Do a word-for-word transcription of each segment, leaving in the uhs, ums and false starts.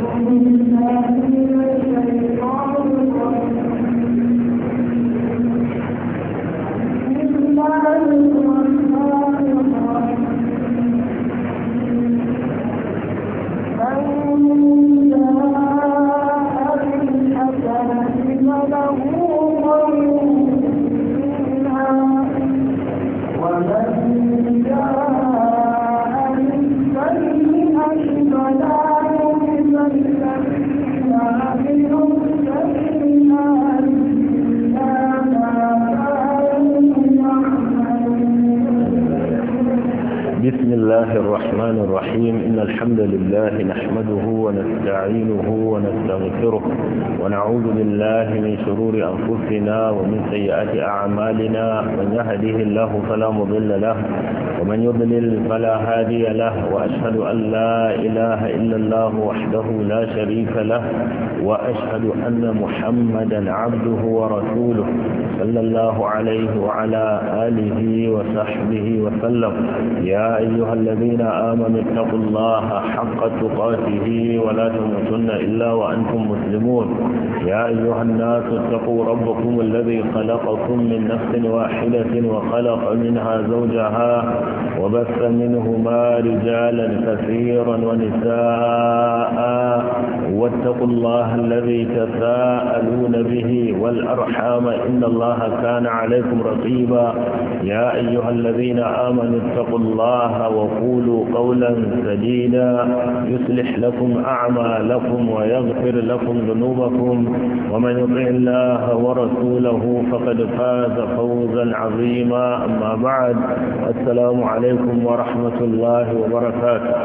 الحمد لله نحمده ونستعينه ونستغفره ونعوذ بالله من شرور أنفسنا ومن سيئات أعمالنا من يهده الله فلا مضل له ومن يضلل فلا هادي له وأشهد أن لا إله إلا الله وحده لا شريك له وأشهد أن محمدا عبده ورسوله صلى الله عليه وعلى آله وصحبه وسلم. يا أيها الذين آمنوا اتقوا الله حق تقاته ولا تموتن إلا وأنتم مسلمون. يا أيها الناس اتقوا ربكم الذي خلقكم من نفس واحدة وخلق منها زوجها وبث منهما رجالا كثيرا ونساء واتقوا الله الذي تساءلون به والأرحام إن الله كان عليكم رقيبا. يا أيها الذين آمنوا اتقوا الله وقولوا قولا سديدا يصلح لكم أعمالكم ويغفر لكم ذنوبكم ومن يطع الله ورسوله فقد فاز فوزا عظيما. أما بعد، السلام عليكم ورحمة الله وبركاته.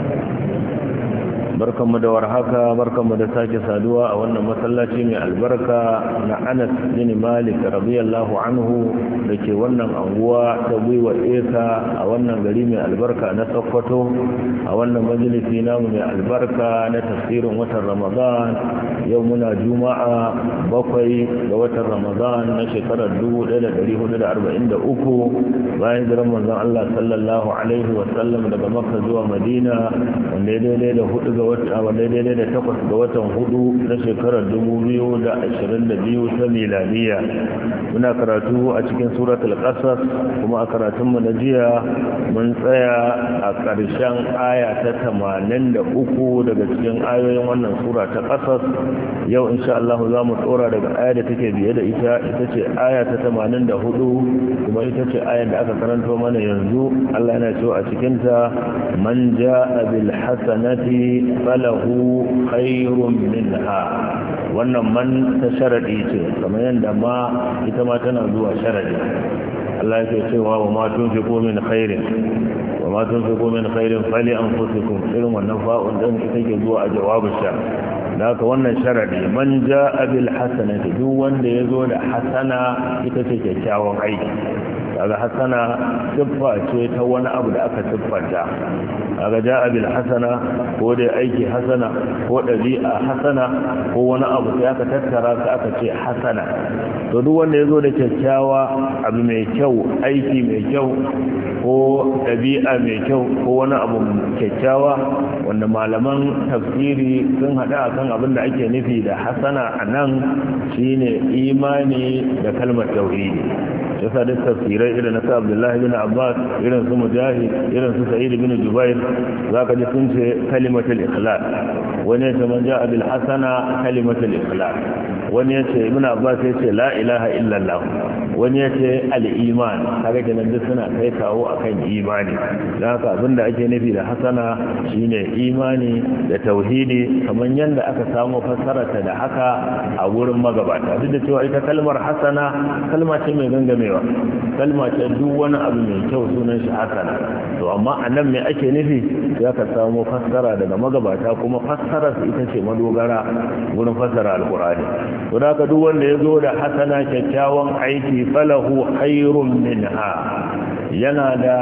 barkanmu da warhaka, barkanmu da sake saduwa a wannan masallaci mai albarka na Anas bin Malik radiyallahu anhu da ke wannan anguwa ta Gwiwa Eka a wannan gari mai albarka na Sokoto, a wannan majalisi namu mai albarka na tafsirin watan Ramadan. Yau muna Juma'a bakwai ga watan Ramadan na shekarar dubu ɗaya da ɗari hudu da arba'in da uku bayan hijirar manzon Allah sallallahu alaihi wa sallam daga Makka zuwa Madina, wanda ya daidai da hudu ga wata daidai da takwas ga watan hudu na shekarar dubu biyu da ashirin da biyu ta miladiya. Muna karatu a cikin suratul Qasas, kuma a karatunmu na jiya mun tsaya a ƙarshen aya ta tamanin da uku daga cikin ayoyin wannan sura ta Qasas. Yau insha Allah za mu tsora daga aya da take biye da ita, ita ce aya ta tamanin da hudu, kuma ita ce ayar da aka karanto mana yanzu. Allah yana cewa a cikinta, man ja'a bil hasanati falahu khairun minha. Wannan man ta sharadi ce, kamar yadda ma ita ma tana zuwa sharadi. Allah yake cewa wa ma tunfiqu min khairin wa ma tunfiqu min khairin fali anfusikum. Irin wannan fa'un din ita ke zuwa a jawabin sha. Da haka wannan sharadi, man ja'a bil hasanati, duk wanda ya zo da hasana ita ce kyakkyawan aiki. Daga hasana siffa ce ta wani abu da aka siffanta. Daga ja'a bil hasana, ko dai aiki hasana ko ɗabi'a hasana ko wani abu sai aka tattara sai aka ce hasana. To duk wanda ya zo da kyakkyawa abu mai kyau, aiki mai kyau ko ɗabi'a mai kyau ko wani abu kyakkyawa, wanda malaman tafsiri sun haɗa akan abin da ake nufi da hasana a nan shine imani da kalmar tauhidi. Yasa da tafsirai irin na sa Abdullahi bin Abbas, irin su Mujahid, irin su Sa'id bin Jubair, zaka ji sun ce kalimatul ikhlas. Wani ya ce man ja'a bil hasana kalimatul ikhlas. Wani ya ce Ibn Abbas ya ce la ilaha illallah. Wani ya ce al-iman. Kaga kenan duk suna kai kawo akan imani. Dan haka abinda ake nufi da hasana shine imani da tauhidi, kamar yanda aka samu fassararta da haka a wurin magabata. Duk da cewa ita kalmar hasana kalma ce mai gangamewa, kalma ce duk wani abu mai kyau sunan shi hasana. To amma anan me ake nufi? Ya ka samu fassara daga magabata, kuma fassarar ita ce madogara wurin fassara alqur'ani. To da ka duk wanda ya zo da hasana, kyakkyawan aiki, falahu khairun minha, yana da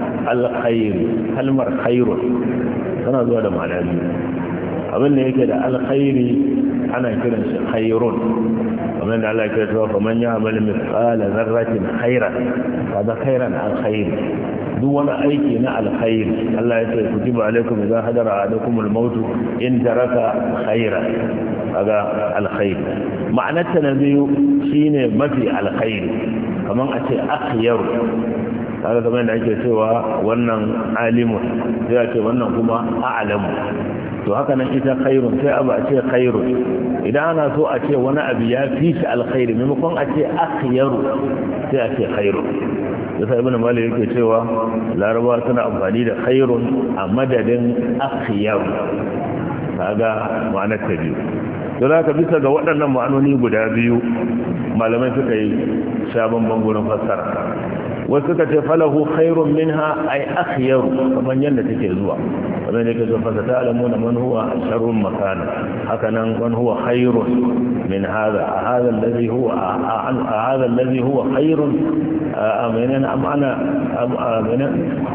alkhairi. Kalmar khairun tana zuwa da ma'ana biyu. Abin da yake da alkhairi ana kiran shi khairun kamar da Allah ya ce fa man ya'mal mithqala dharratin khairan kaga khairan alkhair duk wani aiki na alkhair Allah ya ce kutiba alaikum idza hadara ahadakum al-maut in taraka khairan kaga alkhair ma'anar ta na biyu shine mafi alkhair kamar a ce akhyar kaga kamar da ake cewa wannan alimun sai a ce wannan kuma a'lamu to haka nan ita khairun sai abu a ce khairun idan ana so a ce wani abu ya fi shi alkhairi maimakon a ce akhyaru sai a ce khairun yasa ibn malik yake cewa laraba suna amfani da khairun a madadin akhyaru kaga ma'anar ta biyu don haka bisa ga waɗannan ma'anoni guda biyu malamai suka yi sabon bangurin fassara wasu suka ce falahu khairun minha ay akhyaru kaman yanda take zuwa wannan ne kace fa ta'lamuna man huwa sharrun makana haka nan man huwa khairun min hadha hadha alladhi huwa hadha alladhi huwa khairun amana am ana am amana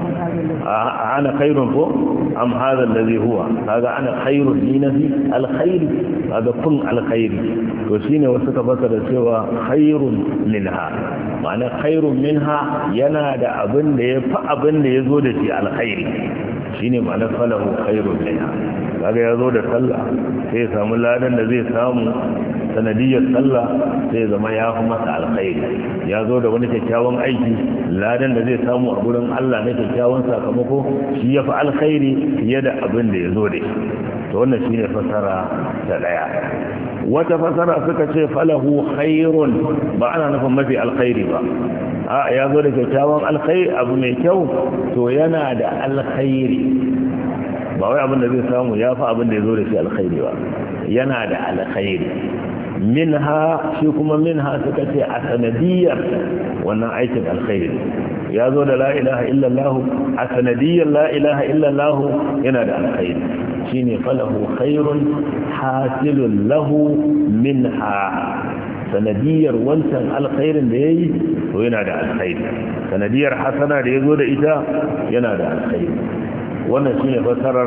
ana khairun ko am hadha alladhi huwa kaga ana khairun li nabi alkhair kaga kun alkhair to shine wasu ka fasara cewa khairun minha ma'ana khairun minha yana da abin da ya fi abin da ya zo da shi alkhairi shi ne ma'ana falahu khairun minha kaga ya zo da sallah sai ya samu ladan da zai samu sanadiyar sallah sai zama ya fi masa alkhairi ya zo da wani kyakkyawan aiki ladan da zai samu a gurin Allah na kyakkyawan sakamako shi ya fi alkhairi fiye da abin da ya zo da shi to wannan shine fasara ta daya wata fasara suka ce falahu khairun ba ana nufin mafi alkhairi ba a ya zo da kyakkyawan alkhairi abu mai kyau to yana da alkhairi ba wai abin da zai samu ya fi abin da ya zo da shi alkhairi ba yana da alkhairi minha shi kuma minha suka ce a sanadiyar wannan aikin alkhairi ya zo da la ilaha illallah a sanadiyar la ilaha illallah yana da alkhairi shine falahu khairun hasilun lahu minha sanadiyar wancan alkhairin da yayi to yana da alkhairi sanadiyar hasana da yazo da ita yana da alkhairi wannan shine fasarar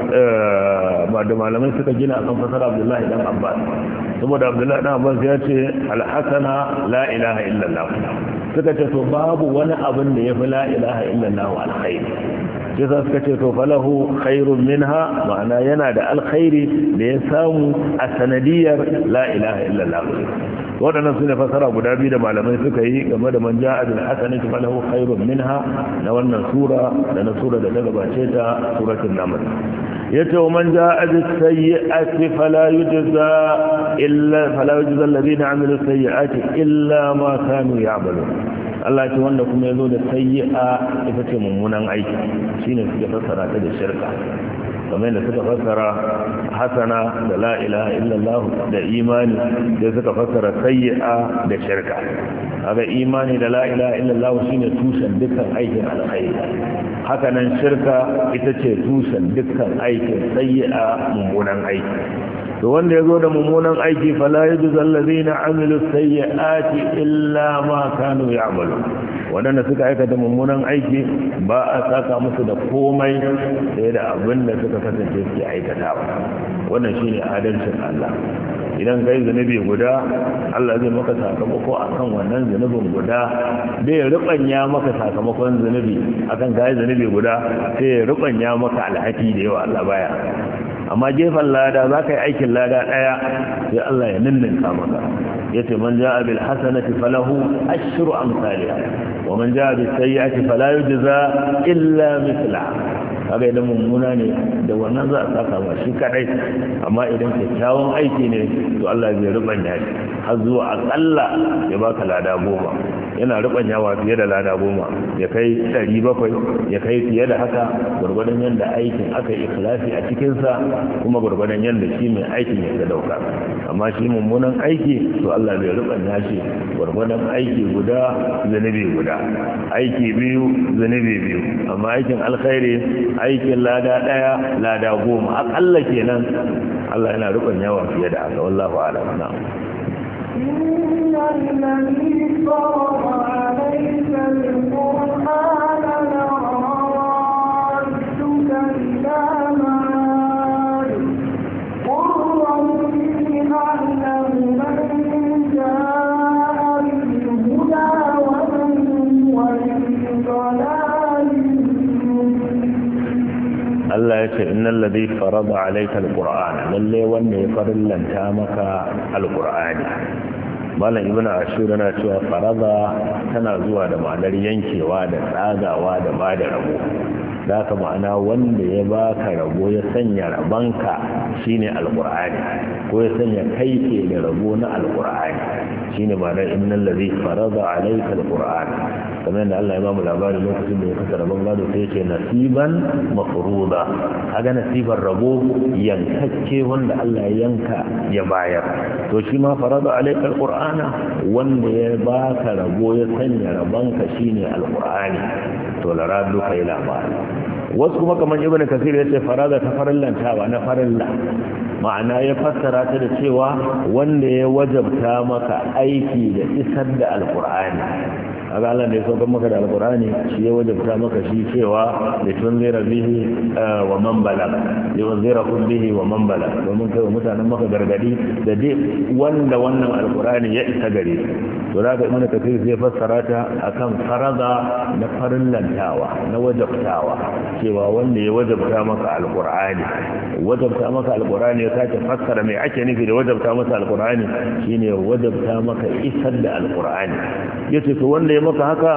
ba da malamai suka gina akan fasarar Abdullahi dan Abbas saboda Abdullahi dan Abbas ya ce al-hasana la ilaha illallah suka ce to babu wani abin da yafi la ilaha illallah alkhairi sai suka ce to falahu khairun minha ma'ana yana da alkhairi da ya samu a sanadiyar la ilaha illallah waɗannan su ne fasara guda biyu da malamai suka yi game da man ja'a bil hasanati falahu khairun minha na wannan sura da na sura da ta gabace ta suratul naml yace man ja'a bis sayyi'ati fala yujza illa fala yujza alladhina 'amilu sayyi'ati illa ma kanu ya'malun Allah ce wanda kuma yazo da sayyi'a ita ce mummunan aiki shine suke fassara ta da shirka kamar da suka fassara hasana da la ilaha illallah da imani da suka fassara sayyi'a da shirka kaga imani da la ilaha illallah shine tushen dukkan aikin alkhairi haka nan shirka ita ce tushen dukkan aikin sayyi'a mummunan aiki to wanda yazo da mummunan aiki fala yujzal ladina amilu sayyi'ati illa ma kanu ya'malu wadanda suka aikata mummunan aiki ba a saka musu da komai sai da abin da suka kasance su aikatawa wannan shine adalcin Allah idan kai zunubi guda Allah zai maka sakamako akan wannan zunubin guda bai rubanya maka sakamakon zunubi akan kai zunubi guda sai ya rubanya maka alhaki da yawa Allah baya amma gefen lada za ka yi aikin lada ɗaya sai Allah ya ninninka maka ya ce man ja'a bil hasanati falahu ashru amsalha wa man ja'a bis sayyi'ati fala yujza illa mithlaha kaga idan mummuna ne da wannan za a saka ba shi kadai amma idan kyakkyawan aiki ne to Allah zai rubanya shi har zuwa akalla ya baka lada goma yana rubanyawa fiye da lada goma ya kai ɗari bakwai ya kai fiye da haka gurgurdan yanda aikin aka yi ikhlasi a cikin sa kuma gurgurdan yanda shi mai aikin ya dauka amma shi mummunan aiki to Allah bai rubanya shi gurgurdan aiki guda zanubi guda aiki biyu zanubi biyu amma aikin alkhairi aikin lada daya lada goma akalla kenan Allah yana rubanya yawa fiye da haka wallahu a'lam na'am إن الذي فرض عليك القرآن لرادك إلى معاد قل ربي innal ladhi farada alayka alqur'ana lalle wanda ya farillanta maka alqur'ani. malam ibnu ashur yana cewa farada tana zuwa da ma'anar yankewa da tsagawa da bada rabo. da haka ma'ana wanda ya baka rabo ya sanya rabanka shine alqur'ani ko ya sanya kai ke da rabo na alqur'ani shine ma'anar innal ladhi farada alayka alqur'ana. kamar da Allah ya ba mu labarin lokacin da ya kasa rabon gado sai yake nasiban mafruda. kaga nasibar rabo yankakke wanda Allah ya yanka ya bayar. to shi ma farada alayka alqur'ana wanda ya baka rabo ya sanya rabanka shine alqur'ani to lara duka ila ba. wasu kuma kamar ibnu kasir yace farada ta farillantawa na farilla ma'ana ya fassara ta da cewa wanda ya wajabta maka aiki da isar da alqur'ani. aga Allah da ya saukar maka da alqur'ani shi ya wajabta maka shi cewa da tunzira bihi wa man balag ya tunzira bihi wa man balag domin kai mutanen maka gargadi da dai wanda wannan alqur'ani ya isa gare to da ibnu kathir zai fassara ta akan farada na farillantawa na wajabtawa cewa wanda ya wajabta maka alqur'ani wajabta maka alqur'ani ya sake fassara me ake nufi da wajabta maka alqur'ani shine wajabta maka isar da alqur'ani. yace to wanda ya maka haka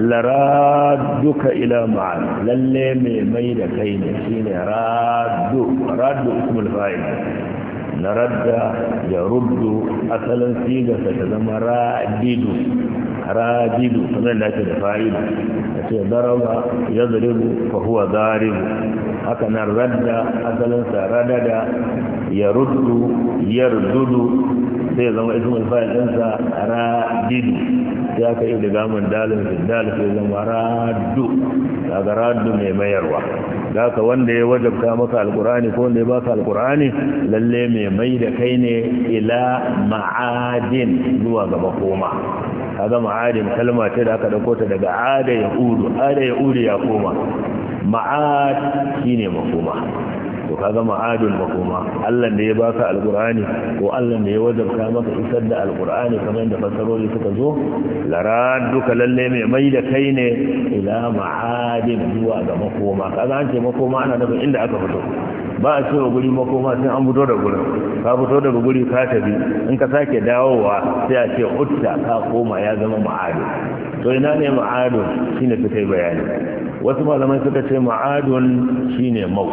laraduka ila ma'an lalle mai mai da kai ne shine raddu raddu ismul fa'il na radda ya ruddu asalin sigarsa ta zama radidu radidu kamar da ake da fa'ilu a ce daraba ya zaribu fa huwa zaribu haka nan radda asalinsa radada ya ruddu ya rududu sai zama ismul fa'il ɗinsa radidu ya ka yi da gamun dalin fiddal sai zama raddu daga raddu mai mayarwa. da haka wanda ya wajabta maka alkur'ani ko wanda ya baka alkur'ani lalle mai mai da kai ne ila ma'adin zuwa ga makoma. kaga ma'adin kalma ce da aka dauko ta daga ada ya udu ada ya udu ya koma ma'ad shine makoma. to kaga ma'adul makoma Allah da ya baka alqur'ani ko Allah da ya wajabta maka isar da alqur'ani kamar yadda fasaroli suka zo laraduka lalle mai mai da kai ne ila ma'adin zuwa ga makoma. kaga an ce makoma ana nufin inda aka fito ba a cewa guri makoma sai an fito da gurin ka fito daga guri ka tafi in ka sake dawowa sai a ce utta ka koma ya zama ma'adun. to ina ne ma'adun shine suka yi bayani. wasu malamai suka ce ma'adun shine maut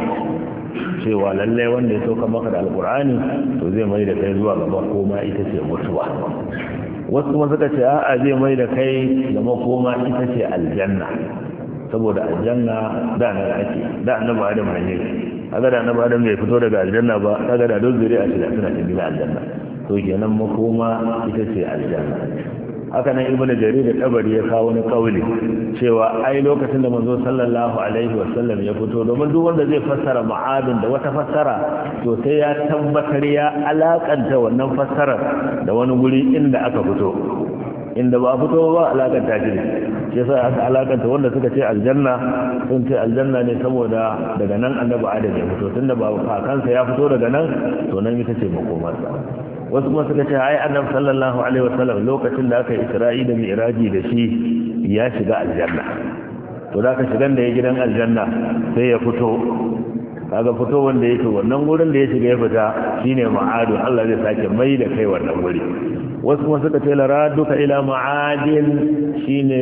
cewa lallai wanda ya sauka maka da alkur'ani to zai mai da kai zuwa gaba koma ita ce mutuwa. wasu kuma suka ce a'a zai mai da kai ga makoma ita ce aljanna saboda aljanna da nan ake da annabi adam ne kaga da annabi adam bai fito daga aljanna ba kaga da dole zuri'a ce da suna cikin aljanna to kenan makoma ita ce aljanna. haka nan ibnu jarir da tabari ya kawo wani kauli cewa ai lokacin da manzo sallallahu alaihi wasallam ya fito domin duk wanda zai fassara ma'adun da wata fassara to sai ya tabbatar ya alakanta wannan fassarar da wani guri inda aka fito inda ba fito ba alakanta shi shi yasa aka alakanta wanda suka ce aljanna sun ce aljanna ne saboda daga nan annabi adam ya fito tunda ba kakansa ya fito daga nan to nan ita ce makomarsa. wasu kuma suka ce ai annabi sallallahu alaihi wasallam lokacin da aka isra'i da mi'raji da shi ya shiga aljanna to da aka shigan da ya gidan aljanna sai ya fito kaga fito wanda yake wannan gurin da ya shiga ya fita shine ma'adu Allah zai sake mai da kai wannan guri. wasu kuma suka ce la raduka ila ma'adin shine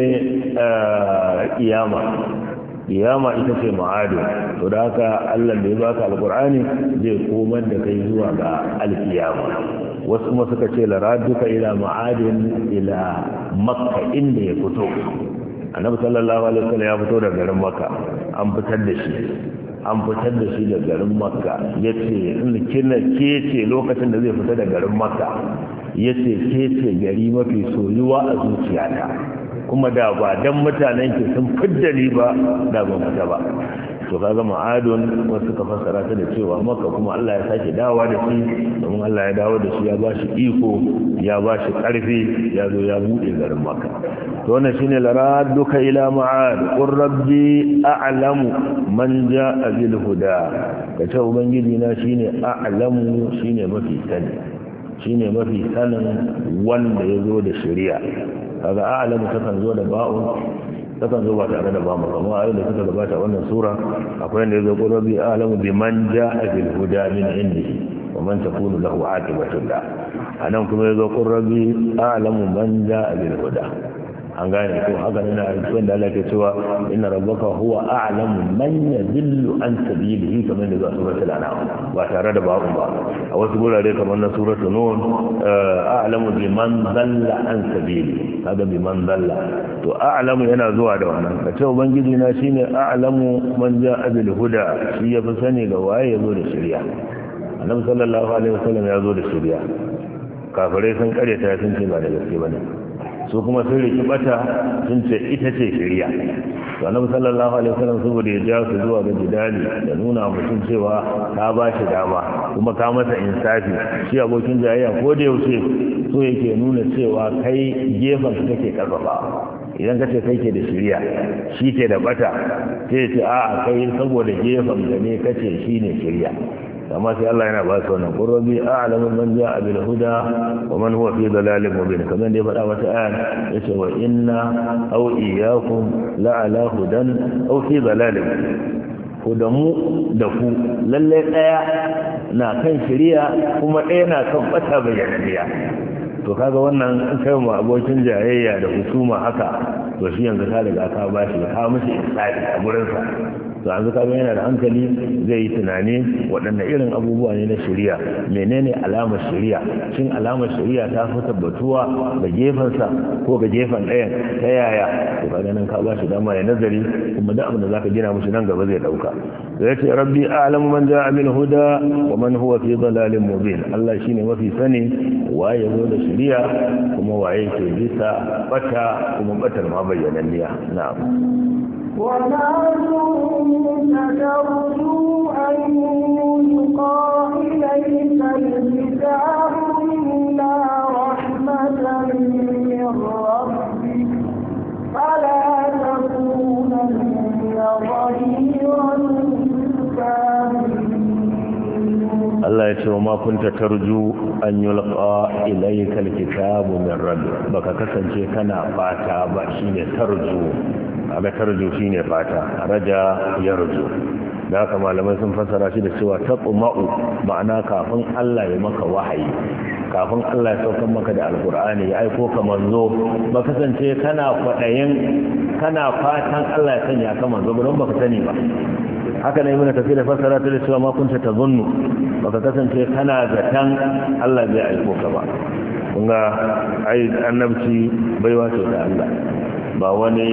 kiyama kiyama ita ce ma'adu to da haka Allah da ya baka alqur'ani zai komar da kai zuwa ga alkiyama. wasu kuma suka ce laraduka ila ma'adin ila makka inda ya fito annabi sallallahu alaihi wasallam ya fito daga garin makka an fitar da shi an fitar da shi daga garin makka yace in kina kece lokacin da zai fita daga garin makka yace kece gari mafi soyuwa a zuciyata kuma da ba dan mutanen ki sun fidda ni ba da ban fita ba. to kaga ma'adun wasu ka fassara ta da cewa maka kuma Allah ya sake dawowa da shi domin Allah ya dawo da shi ya bashi iko ya bashi karfi ya zo ya buɗe garin maka. to wannan shine laraduka ila ma'ad qur rabbi a'lamu man ja'a bil huda kace ubangiji na shine a'lamu shine mafi sani shine mafi sanin wanda ya zo da shari'a kaga a'lamu takan zo da ba'un takan zo ba tare da ba mu kamar ayoyin da suka gabata wannan sura akwai wanda ya zo qul rabbi a'lamu biman ja'a bil huda min indihi wa man takunu lahu aqibatud da anan kuma ya zo qul rabbi a'lamu man ja'a bil huda an gane ko haka ne na cikin da Allah ke cewa inna rabbaka huwa a'lamu man yadillu an sabilihi kamar da zuwa suratul an'am ba tare da babu ba a wasu gurare kamar na suratul nun a'lamu biman dalla an sabili kaga biman dalla to a'lamu yana zuwa da wannan kace ubangiji na shine a'lamu man ja'a bil huda shi ya fi sani ga waye yazo da shari'a annabi sallallahu alaihi wasallam ya zo da shari'a kafirai sun karyata sun ce ba da gaske bane su kuma sun riki bata sun ce ita ce shari'a to annabi sallallahu alaihi wasallam saboda ya ja su zuwa ga jidali da nuna mutum cewa ka ba shi dama kuma ka masa insafi shi abokin jayayya ko da yaushe so yake nuna cewa kai gefen su kake karfafa idan kace kai ke da shari'a shi ke da bata sai ce a'a kai saboda gefen da ne kace shine shari'a amma sai Allah yana ba su wannan qurbi a'lamu man ja'a bil huda wa man huwa fi dalalin mubin kamar da ya faɗa wata aya yace wa inna aw iyyakum la'ala hudan aw fi dalalin ko da mu da ku lalle daya na kan shari'a kuma daya na kan bata bayyaniya to kaga wannan in kai mu abokin jayayya da husuma haka to shi yanzu ka riga ka bashi ka mishi insani a gurin sa to yanzu kaga yana da hankali zai yi tunani waɗanne irin abubuwa ne na shari'a menene alamar shari'a shin alamar shari'a ta fi tabbatuwa ga gefensa ko ga gefen ɗayan ta yaya to kaga nan ka ba shi dama ya nazari kuma da abin da zaka gina mushi nan gaba zai dauka to yace rabbi a'lamu man ja'a bil huda wa man huwa fi dalalin mubin Allah shine mafi sani waye zo da shari'a kuma waye ke bisa bata kuma batar ma bayyananniya na'am وما كنت ترجو أن يلقى إليك الكتاب إلا رحمة من ربك فلا تكونن ظهيرا Allah ya ce wa ma kunta tarju an yulqa ilayka alkitabu min rabbik baka kasance kana fata ba shine tarju aga tarju shine fata raja yarju da haka malamai sun fassara shi da cewa taqma'u ma'ana kafin Allah ya maka wahayi kafin Allah ya saukar maka da alqur'ani ya aiko ka manzo ba kasance kana kwadayin kana fatan Allah ya sanya ka manzo ba don baka sani ba haka ne muna tafi da fassara ta da cewa ma kunta tazunnu baka kasance kana zaton Allah zai aiko ka ba kun ga ai annabci baiwa ce da Allah ba wani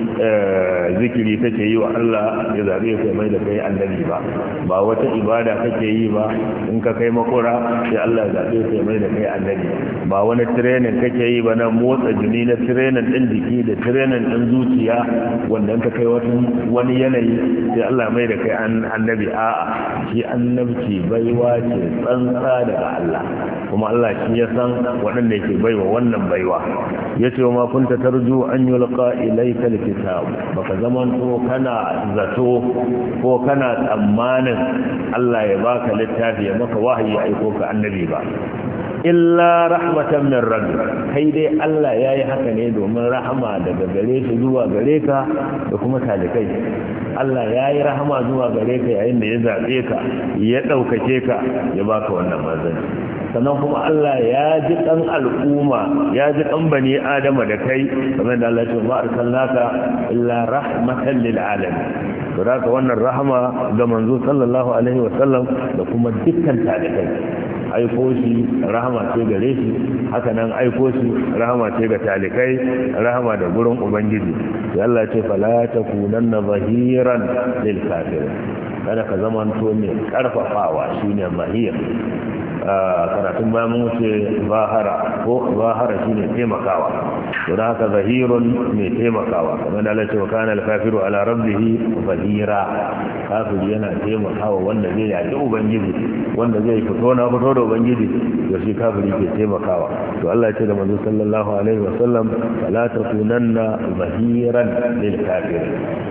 zikiri kake yi wa Allah ya zabe kai mai da kai annabi ba ba wata ibada kake yi ba in ka kai makura sai Allah ya zabe kai mai da kai annabi ba wani training kake yi ba na motsa jini na training din jiki da training din zuciya wanda in ka kai wani yanayi sai Allah mai da kai annabi a'a shi annabci baiwa ce tsantsa daga Allah kuma Allah shi ya san waɗanda yake baiwa wannan baiwa yace wa ma kunta tarju an yulqa ilayka alkitab baka zaman to kana zato ko kana tsammanin Allah ya baka littafi ya maka wahayi ya aiko ka annabi ba illa rahmatan min rabbi kai dai Allah yayi haka ne domin rahama daga gare shi zuwa gare ka da kuma talikai Allah yayi rahama zuwa gare ka yayin da ya zabe ka ya daukake ka ya baka wannan manzanci sannan kuma Allah ya ji dan al'umma ya ji dan bani adama da kai kamar da Allah ya ce ma arsalnaka illa rahmatan lil alamin to da wannan rahama ga manzo sallallahu alaihi wasallam da kuma dukkan talikai aiko shi rahama ce gare shi haka nan aiko shi rahama ce ga talikai rahama da gurin ubangiji sai Allah ce fala takunanna zahiran lil kafirin kada ka zamanto mai karfafawa shine zahir karatun bayan mun wuce zahara ko zahara shine taimakawa to da haka zahirun mai taimakawa kamar da Allah ce wa kana al-kafiru ala rabbih zahira kafiri yana taimakawa wanda zai yaki ubangiji wanda zai fito na fito da ubangiji to shi kafiri ke taimakawa to Allah ya ce da manzo sallallahu alaihi wasallam la takunanna zahiran lil kafir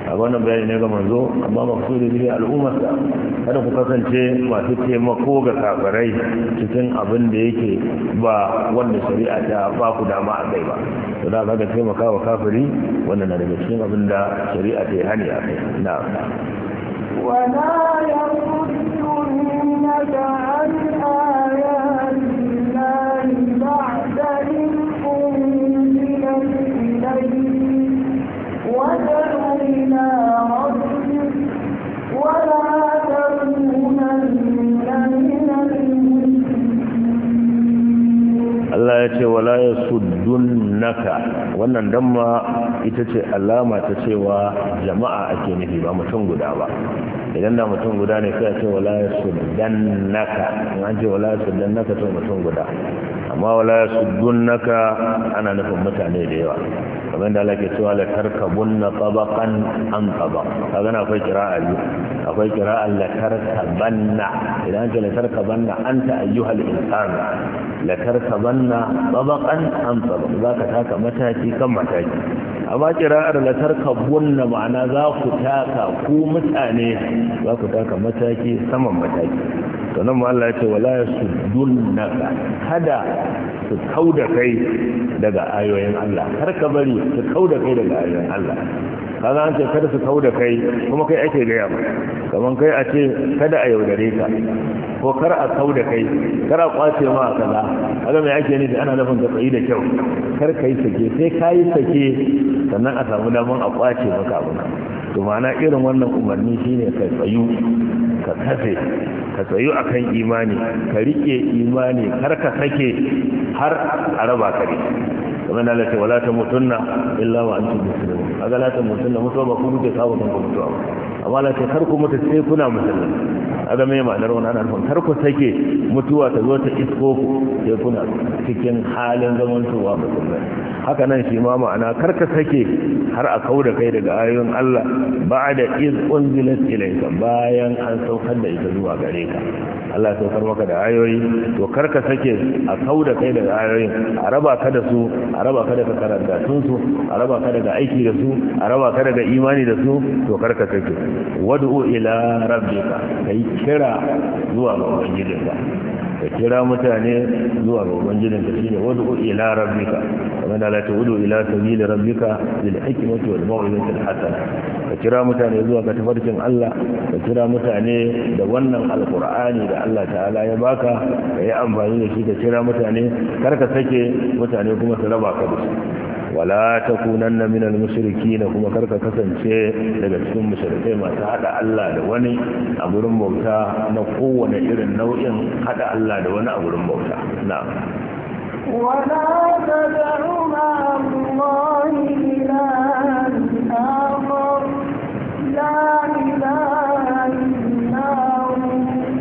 a wannan bayani ne ga manzo amma maksudi ne al'ummarsa kada ku kasance masu taimako ga kafirai cikin abin da yake ba wanda shari'a ta ba ku dama a kai ba to da kaga taimaka wa kafiri wannan na daga cikin abin da shari'a ta yi hani a kai na'am ولا يصدنك عن آيات الله بعد إذ أنزلت إليك وادع إلى ربك ولا تكونن من المشركين. Allah ya ce wala yasuddunaka wannan damma ita ce alama ta cewa jama'a ake nufi ba mutum guda ba. Idan da mutum guda ne sai a ce wala yasuddannaka, in an ce wala yasuddannaka to mutum guda, amma wala yasuddunaka ana nufin mutane da yawa, kamar da Allah ke cewa la tarkabunna tabaqan an tabaq. Kaga na akwai qira'a biyu, akwai qira'a la tarkabanna, idan an ce la tarkabanna anta ayyuhal insan la tarkabanna tabaqan an tabaq, zaka taka mataki kan mataki. Amma qira'ar la tarkabunna ma'ana za ku taka ku mutane za ku taka mataki saman mataki. To nan ma Allah ya ce wala yasuddunaka, kada su kauda kai daga ayoyin Allah, kar ka bari su kauda kai daga ayoyin Allah. Kaga an ce kada su kauda kai kuma kai ake gaya ba, kaman kai a ce kada a yaudare ka ko kar a kauda kai, kar a kwace ma kaza. Kaga me ake nufi? Ana nufin ka tsayi da kyau, kar kai sake, sai kai sake sannan a samu daman a kwace maka abu. To ma'ana irin wannan umarni shine ka tsayu, ka kafe, ka tsayu akan imani, ka rike imani, kar ka sake har a raba ka ne. Kamar da Allah ce wala tamutunna illa wa antum muslimun. Kaga la tamutunna mutuwa ba ku muke kawo kan ku mutuwa, amma Allah ce kar ku mutu sai kuna musulmi. Kaga me ma'anar wannan ana nufin kar ku sake mutuwa ta zo ta isko ku sai kuna cikin halin zamantowa musulmi. Haka nan shi ma ma'ana kar ka sake har a kauda kai daga ayoyin Allah ba'da iz unzilat ilayka, bayan an saukar da ita zuwa gare ka. Allah ya saukar maka da ayoyi, to kar ka sake a kauda kai daga ayoyin, a raba ka da su, a raba ka daga karantatun su, a raba ka daga aiki da su, a raba ka daga imani da su, to kar ka sake. Wad'u ila rabbika, kai kira zuwa ga ubangijinka, ka kira mutane zuwa ga ubangijinka shine wad'u ila rabbika, kamar da Allah ta wudu ila sabili rabbika bil hikmati wal mau'izati al hasana. Ka kira mutane zuwa ga tafarkin Allah, ka kira mutane da wannan alqur'ani da Allah ta'ala ya baka, ka yi amfani da shi ka kira mutane, kar ka sake mutane kuma su raba ka da shi. Wala takunanna minal mushrikeen, kuma kar ka kasance daga cikin mushrikai masu hada Allah da wani a gurin bauta na kowane irin nau'in hada Allah da wani a gurin bauta. Na'am. ولا تدع مع الله إلها آخر لا إله إلا هو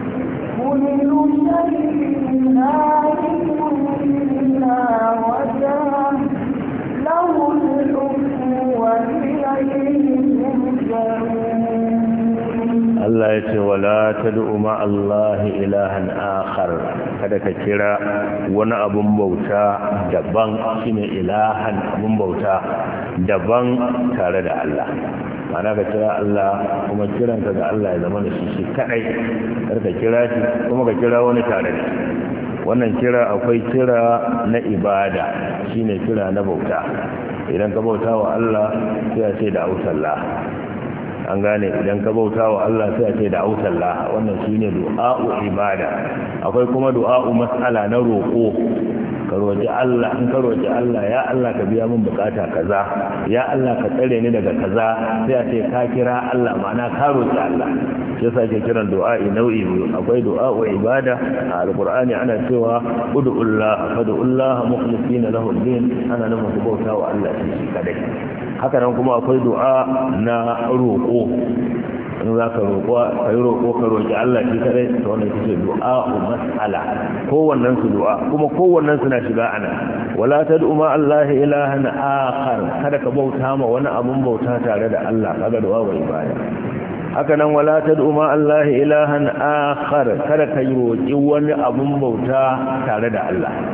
كل شيء هالك إلا وجهه له الحكم وإليه ترجعون. Allah ya ce wala tad'u ma Allah ilahan akhar, kada ka kira wani abun bauta daban, shine ilahan abun bauta daban tare da Allah. Mana ka kira Allah kuma kiranka ga Allah ya zama da shi shi kadai, kar ka kira shi kuma ka kira wani tare da shi. Wannan kira akwai kira na ibada, shine kira na bauta. Idan ka bauta wa Allah sai a ce da autallah, an gane, idan ka bauta wa Allah sai a ce da autallah, wannan shine du'a'u ibada. Akwai kuma du'a'u mas'ala na roƙo, ka roƙi Allah, in ka roƙi Allah ya Allah ka biya min bukata kaza, ya Allah ka tsare ni daga kaza, sai a ce ka kira Allah, ma'ana ka roƙi Allah. Shi yasa ake kiran du'a'i nau'i biyu, akwai du'a'u ibada a alqur'ani ana cewa ud'ullah fad'ullah mukhlisina lahu ad-din, ana nufin ku bauta wa Allah shi kadai. Haka nan kuma akwai du'a na roƙo, in za ka roƙo ka yi roƙo ka roƙi Allah shi kadai, ta wannan ita ce du'a'u mas'ala, kowannen su du'a kuma kowannen su na shiga ana. Wala tad'u ma Allah ilahan akhar, kada ka bauta ma wani abun bauta tare da Allah, kaga du'a wa ibada. Haka nan wala tad'u ma Allah ilahan akhar, kada ka yi roƙi wani abun bauta tare da Allah.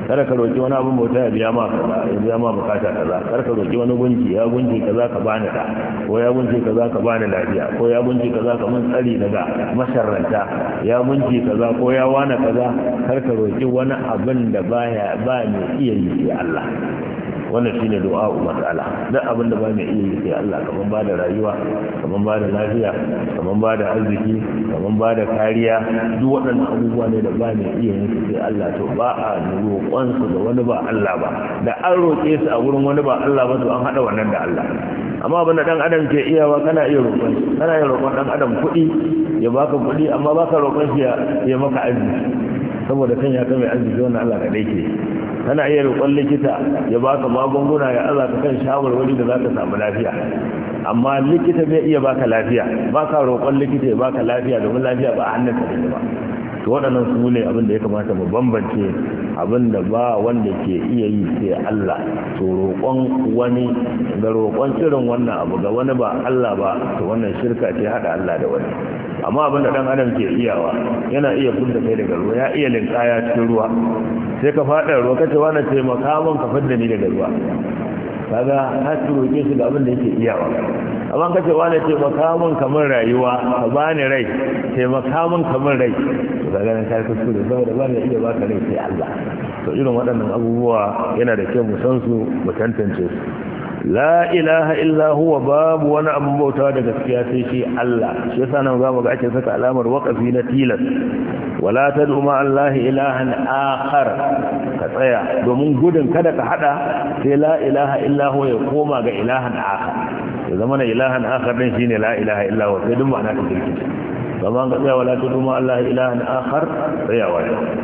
kada ka roki wani abin bauta ya biya ma kaza ya biya ma bukata kaza kada ka roki wani gunki ya gunki kaza ka bani da ko ya gunki kaza ka bani lafiya ko ya gunki kaza ka mun tsari daga masharranta ya gunki kaza ko ya wani kaza kada ka roki wani abin da baya ba mai iya yi sai Allah. Wannan shine du'a mas'ala duk abin da ba mai iya yi sai Allah, kaman ba da rayuwa, kaman ba da lafiya, kaman ba da arziki, kaman ba da kariya, duk waɗannan abubuwa ne da ba mai iya yin sai Allah. To ba a roƙon su da wani ba Allah ba, da an roƙe su a wurin wani ba Allah ba to an hada wannan da Allah. Amma abin da dan adam ke iyawa kana iya roƙon shi, kana iya roƙon dan adam kuɗi ya baka kuɗi, amma baka roƙon shi ya maka arziki, saboda kan ya kai arziki wannan Allah kadai ke. Kana iya roƙon likita ya baka magunguna ya aza ka kan shawarwari da za ka samu lafiya, amma likita bai iya baka lafiya, baka roƙon likita ya baka lafiya domin lafiya ba a hannunka ne ba. To waɗannan su ne abin da ya kamata mu bambance, abin da ba wanda ke iya yi sai Allah. To roƙon wani ga roƙon irin wannan abu ga wani ba Allah ba, to wannan shirka ce haɗa Allah da wani. Amma abin da ɗan adam ke iyawa, yana iya fudda kai daga ruwa, ya iya linkaya cikin ruwa, sai ka faɗa ruwa kace wani taimaka min ka fidda ni daga ruwa, kaga ka roƙe shi ga abin da yake iyawa. Amma kace wani taimaka min kamar rayuwa, ka bani rai, taimaka min kamar rai, to kaga nan kai kuskure, saboda ba ne iya baka rai sai Allah. To irin waɗannan abubuwa yana da kyau mu san su, mu tantance su. La ilaha illa huwa, babu wani abin bauta da gaskiya sai shi Allah. Shi yasa nan zamu ga ake saka alamar waqafi na tilas. Wala tad'u ma Allah ilahan akhar, ka tsaya domin gudun kada ka hada sai la ilaha illa huwa ya koma ga ilahan akhar. Ya zama na ilahan akhar din shine la ilaha illa huwa, sai duk ma'ana ta kirki. Zaman ka tsaya wala tad'u ma Allah ilahan akhar, tsayawa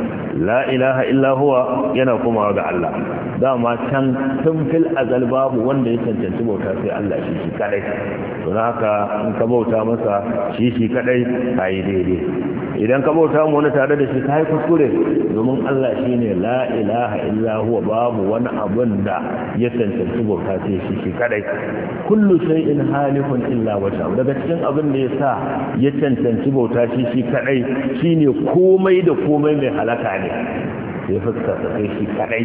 la ilaha illa huwa yana komawa ga Allah. Dama can tun fil azal babu wanda ya cancanci bauta sai Allah shi shi kadai. To haka in ka bauta masa shi shi kadai kai daidai. Idan ka bauta mu wani tare da shi kai kuskure, domin Allah shine la ilaha illa huwa, babu wani abun da ya cancanci bauta sai shi shi kadai. Kullu shay'in halikun illa wajha. Daga cikin abin da yasa ya cancanci bauta shi shi kadai shine komai da komai mai halaka ne. Ya fuska ta kai shi kadai,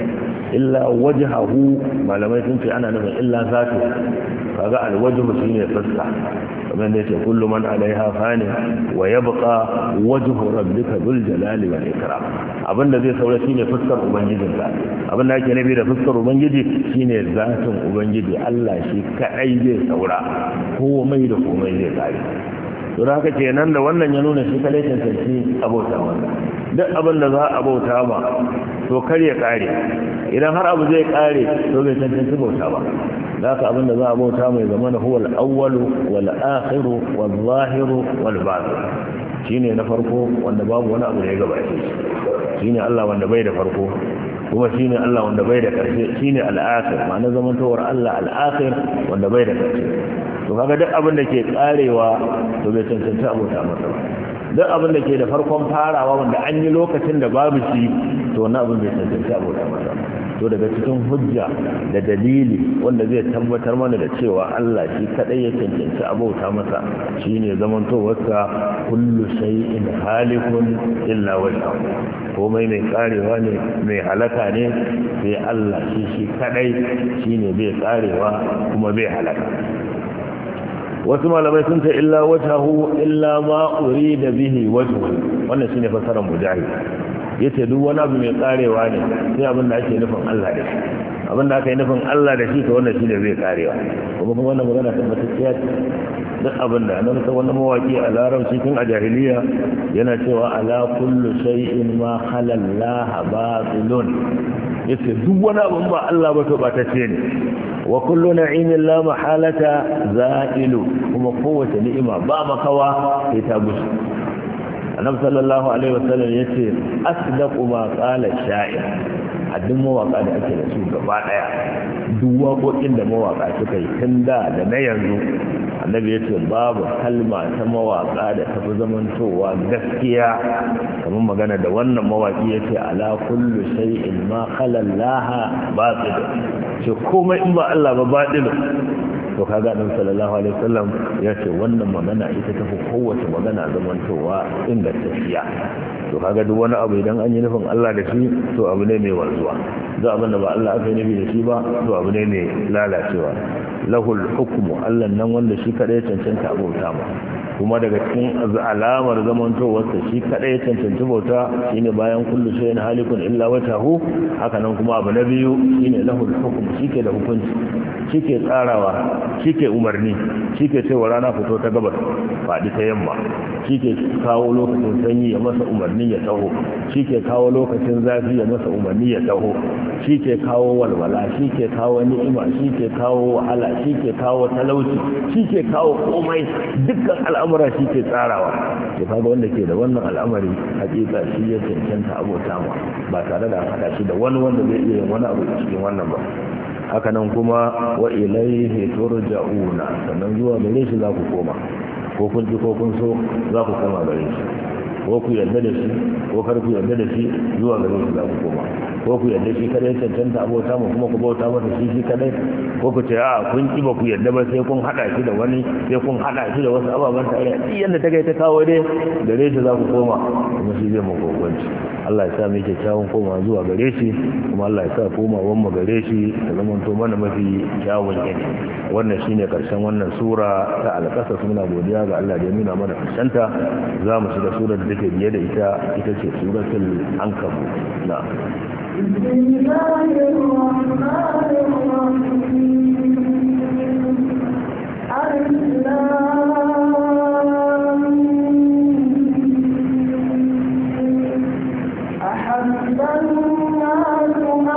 illa wajhahu, malamai sun ce ana nufin illa zatu. Kaga alwajhu shine fuska, kamar da yake kullu man alaiha fani wa yabqa wajhu rabbika dhul jalali wal ikram. Abinda zai saura shine fuskar ubangijinka. Abinda yake nabi da fuskar ubangiji shine zatin ubangiji. Allah shi kadai zai saura, komai da komai zai kare. Don haka kenan da wannan ya nuna shi kadai cancanci abota wanda duk abin da za a bauta ba to kar ya kare. Idan har abu zai kare to bai cancanci bauta ba. Da haka abin da za a bauta mai zama na huwal awwalu wal akhiru wal zahiru wal batin, shine na farko wanda babu wani abu da ya gabace shi. Shine Allah wanda bai da farko, kuma shine Allah wanda bai da karshe, shine al-akhir, ma'ana zamantowar Allah al-akhir wanda bai da karshe. To kaga duk abin da ke karewa to bai cancanci abota masa ba. Duk abin da ke da farkon farawa wanda an yi lokacin da babu shi, to wannan abin bai cancanci abota masa ba. To daga cikin hujja da dalili wanda zai tabbatar mana da cewa Allah shi kadai ya cancanci abota masa shine zamantowarsa kullu shay'in halikun illa wajhahu. Komai mai karewa ne, mai halaka ne, sai Allah shi shi kadai shine bai karewa kuma bai halaka. Wasu malamai sun ce illa wajhahu illa ma urida bihi wajhu, wannan shine fasarar mujahid. Yace duk wani abu mai karewa ne sai abin da ake nufin Allah da shi. Abin da aka yi nufin Allah da shi to wannan shine zai karewa. Kuma kuma wannan magana tabbatacciya ce. Duk abin da nan sai wannan mawaki a larabci tun a jahiliya yana cewa ala kullu shay'in ma halallaha batilun. Yace duk wani abu ba Allah ba to ba ta ce ne. Wa kullu na'imin la mahalata za'ilu, kuma kowace ni'ima ba makawa sai ta gushi. Annabi sallallahu alaihi wasallam yace asdaqu ma qala sha'ir. Haddin mawaka da ake da su gaba daya, duk waƙoƙin da mawaka suka yi tun da da na yanzu, annabi yace babu kalma ta mawaka da tafi zamantowa gaskiya kamar magana da wannan mawaki yace ala kullu shay'in ma khala Allah batil. Ce komai in ba Allah ba batil. To to kaga annabi sallallahu alaihi wasallam ya ce wannan magana ita tafi kowace magana zamantowa ingantacciya. to kaga duk wani abu idan an yi nufin Allah da shi to abu ne mai wanzuwa, duk abin da ba Allah aka yi nufi da shi ba to abu ne mai lalacewa. lahul hukmu, Allah nan wanda shi kadai cancanta abota ma, kuma daga cikin alamar zamantowarsa shi kadai cancanci bauta shine bayan kullu shay'in halikun illa wajhahu. haka nan kuma abu na biyu shine lahul hukm, shike da hukunci, shike tsarawa, shike umarni, shike cewa rana fito ta gabas fadi ta yamma, shike kawo lokacin sanyi ya masa umarni ya taho, shike kawo lokacin zafi ya masa umarni ya taho, shike kawo walwala, shike kawo ni'ima, shike kawo wahala, shike kawo talauci, shike kawo komai, dukkan al'amura shike tsarawa. to kaga wanda ke da wannan al'amari hakika shi ya cancanta abota ma, ba tare da hada shi da wani wanda zai iya yin wani abu cikin wannan ba. haka nan kuma wa ilaihi turja'una, sannan zuwa gare shi za ku koma, ko kun ji ko kun so za ku koma gare shi, ko ku yarda da shi ko kar ku yarda da shi zuwa gare shi za ku koma, ko ku yarda shi kadai cancanta abota mu kuma ku bauta masa shi shi kadai, ko ku ce a kun ki ba ku yarda ba sai kun hada shi da wani, sai kun hada shi da wasu ababen tare, duk yanda ta kai ta kawo dai gare shi za ku koma, kuma shi zai mu kokonci. Allah ya sa mu kyawun koma zuwa gare shi, kuma Allah ya sa komawan mu gare shi ta zama to mana mafi kyawun yanayi. wannan shine karshen wannan sura ta al-qasas. muna godiya ga Allah da ya nuna mana karshen ta. za mu shiga surar da take biye da ita, ita ce suratul ankabut. na'am بسم الله الرحمن الرحيم. أحسب الناس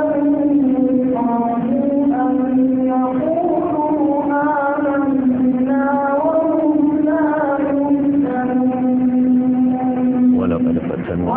أن يقولوا آمنا وهم لا يفتنون. ولقد فتنا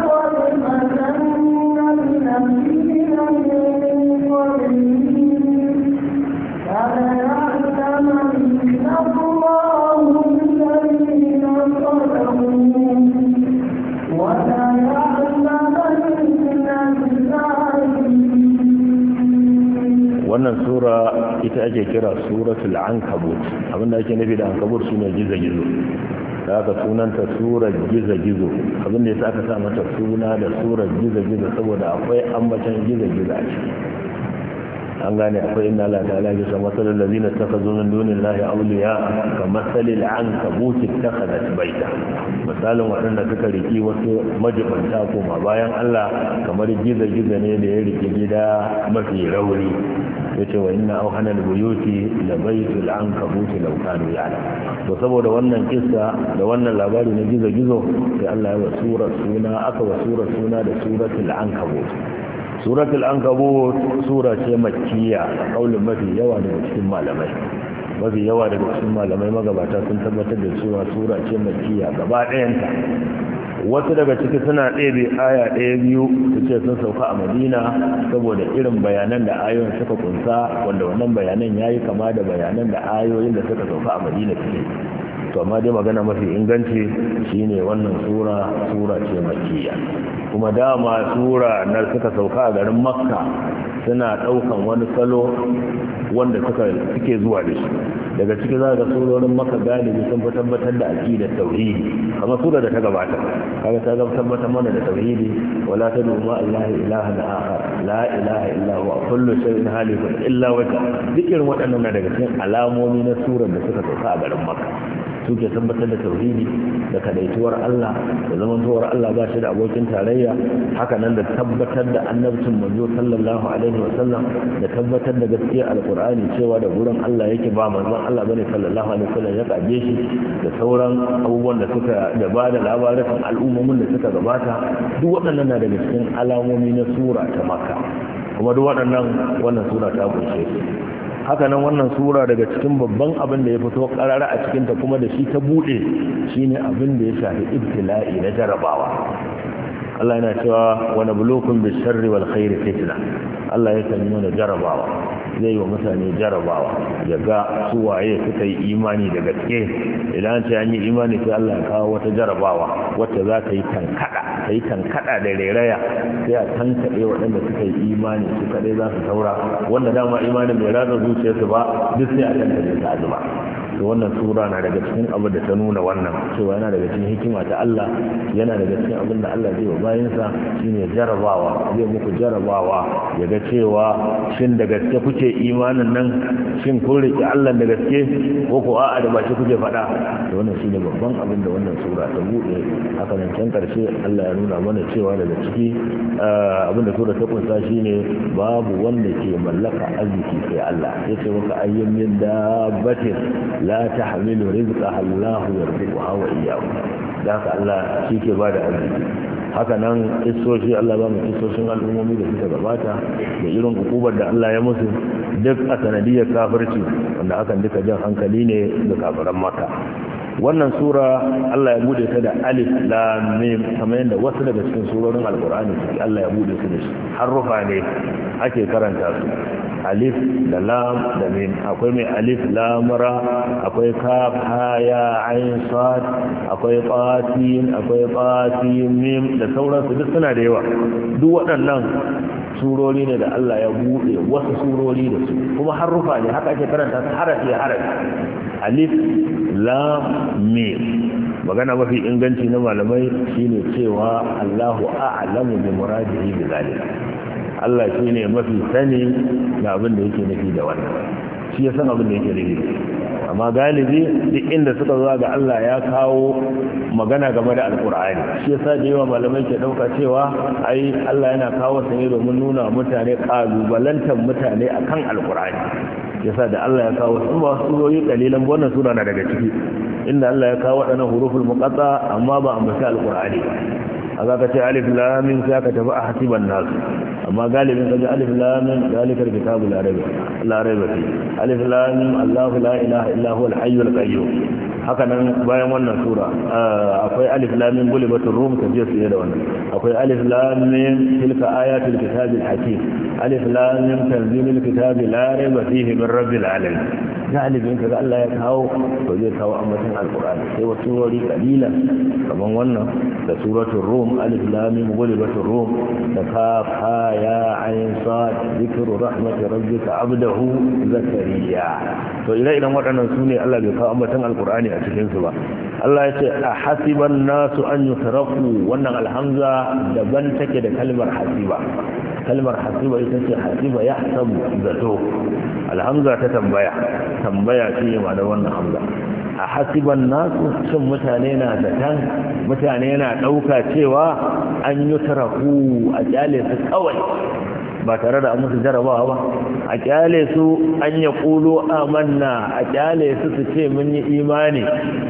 wannan sura ita ake kira suratul ankabut. abinda ake nufi da ankabut shine gizo-gizo, da aka sunanta surar gizo-gizo. abinda yasa aka sa mata suna da surar gizo-gizo saboda akwai ambatan gizo-gizo a ciki. an gane akwai inna Allah ta'ala ya ce masalul ladina takazu min dunillahi awliya ka masalil ankabut takhadat baita. misalin waɗanda suka riki wasu majibanta kuma bayan Allah kamar gizo-gizo ne da ya riki gida mafi rauni. yace wa inna awhana albuyuti la baytul ankabut law kanu ya'lam. to saboda wannan kissa da wannan labari na gizo-gizo sai Allah ya wa sura suna aka wa sura suna da suratul ankabut. suratul ankabut sura ce makkiya a kaulin mafi yawa daga cikin malamai. mafi yawa daga cikin malamai magabata sun tabbatar da cewa sura ce makkiya gaba ɗayanta. wasu daga ciki suna ɗebe aya ɗaya biyu su ce sun sauka a madina saboda irin bayanan da ayoyin suka kunsa, wanda wannan bayanan ya yi kama da bayanan da ayoyin da suka sauka a madina suke. to amma dai magana mafi inganci shine wannan sura sura ce makkiya. kuma dama sura na suka sauka a garin makka suna ɗaukan wani salo wanda suka suke zuwa da shi. daga ciki za ga surorin makka galibi sun fi tabbatar da aqidar tauhidi, kamar sura da ta gabata kaga ta ga tabbatar mana da tauhidi. wala tad'u ma allahi ilahan akhar la ilaha illa huwa kullu shay'in halikun illa wajha. duk irin waɗannan daga cikin alamomi na surar da suka sauka a garin makka suke tabbatar da tauhidi da kadaituwar Allah da zamantowar Allah ba shi da abokin tarayya, haka nan da tabbatar da annabcin manzo sallallahu alaihi wa sallam, da tabbatar da gaskiyar alqur'ani cewa da gurin Allah yake ba manzon Allah bane sallallahu alaihi wa sallam ya kaje shi, da sauran abubuwan da suka da ba da labarin al'ummomin da suka gabata. duk waɗannan na daga cikin alamomi na sura ta Makka, kuma duk waɗannan wannan sura ta kunshe su. haka nan wannan sura daga cikin babban abin da ya fito karara a cikinta kuma da shi ta bude shine abin da ya shafi ibtila'i na jarabawa. Allah yana cewa wa nabluukum bish-sharri wal khairi fitna Allah ya kan mana jarabawa zai yi wa mutane jarabawa ya ga su waye suka yi imani da gaske idan ce an yi imani sai Allah ya kawo wata jarabawa wacce za ta yi tankada ta yi tankada da rairaya sai a tankade waɗanda suka yi imani su kaɗai za su taura wanda dama imanin bai ratsa zuciyarsu ba duk sai a tankade ta azuma to wannan sura na daga cikin abin da ta nuna wannan cewa yana daga cikin hikima ta Allah yana daga cikin abin da Allah zai wa bayansa shine jarabawa zai muku jarabawa ya ga cewa shin da gaske kuke imanin nan shin kun riƙe Allah da gaske ko ko a'a da baki kuke faɗa to wannan shine babban abin da wannan sura ta bude haka nan can karshe Allah ya nuna mana cewa daga ciki abin da sura ta kunsa shine babu wanda ke mallaka arziki sai Allah yace maka ayyamin dabbatin la tahmilu rizqaha Allah yarzuquha wa iyyahu da haka Allah shi ke bada arziki haka nan isoshi Allah ba mu isoshin al'ummomi da suka gabata da irin hukubar da Allah ya musu duk a sanadiyar kafirci wanda hakan duka jan hankali ne ga kafiran Makka wannan sura Allah ya bude ta da alif lam mim kamar yadda wasu daga cikin surorin alqur'ani Allah ya bude su da shi harufa ne ake karanta su alif da lam da mim akwai mai alif lam ra akwai kaf ha ya ain sad akwai qatin akwai qatin mim da sauransu duk suna da yawa duk waɗannan surori ne da Allah ya bude wasu surori da su kuma harufa ne haka ake karanta su harafi harafi alif lam mim magana mafi inganci na malamai shine cewa Allahu a'lamu bi muradihi bi zalika Allah shine mafi sani ga abin da yake nufi da wannan shi ya san abin da yake nufi amma galibi duk inda suka zo ga Allah ya kawo magana game da alkur'ani shi yasa da yawa malamai ke dauka cewa ai Allah yana kawo sa ne domin nuna mutane kalubalantar mutane akan alkur'ani yasa da Allah ya kawo su ba surori kalilan wannan sura na daga ciki inda Allah ya kawo wadannan huruful muqatta amma ba ambaci alkur'ani ba aka ce alif lam mim sai ka tafi a hasiban nas amma galibin kaje alif lam mim zalikal kitabu la raiba la raiba fi alif lam mim Allahu la ilaha illa huwa al-hayyul qayyum haka nan bayan wannan sura akwai alif lam mim gulibatur rum kaje su da wannan akwai alif lam mim tilka ayatul kitabil hakim alif lam mim tanzilul kitabi la raiba fihi min rabbil alamin galibin kaga Allah ya kawo to zai kawo ambaton alqur'ani sai wasu surori kalilan kaman wannan da suratul rum alif lam mim gulibatur rum da kaf ha ya ain sad zikru rahmati rabbika abdahu zakariya to ila idan waɗannan sune Allah bai kawo ambaton alqur'ani a cikin su ba Allah ya ce a hasiban nasu an yutraku wannan alhamza daban take da kalmar hasiba kalmar hasiba ita ce hasiba yahsabu zato alhamza ta tambaya tambaya ce ma da wannan hamza a hasiban nasu shin mutane na zaton mutane na ɗauka cewa an yi taraku a kyale su kawai ba tare da musu jarabawa ba a kyale su an ya ƙulo amanna a kyale su su ce mun yi imani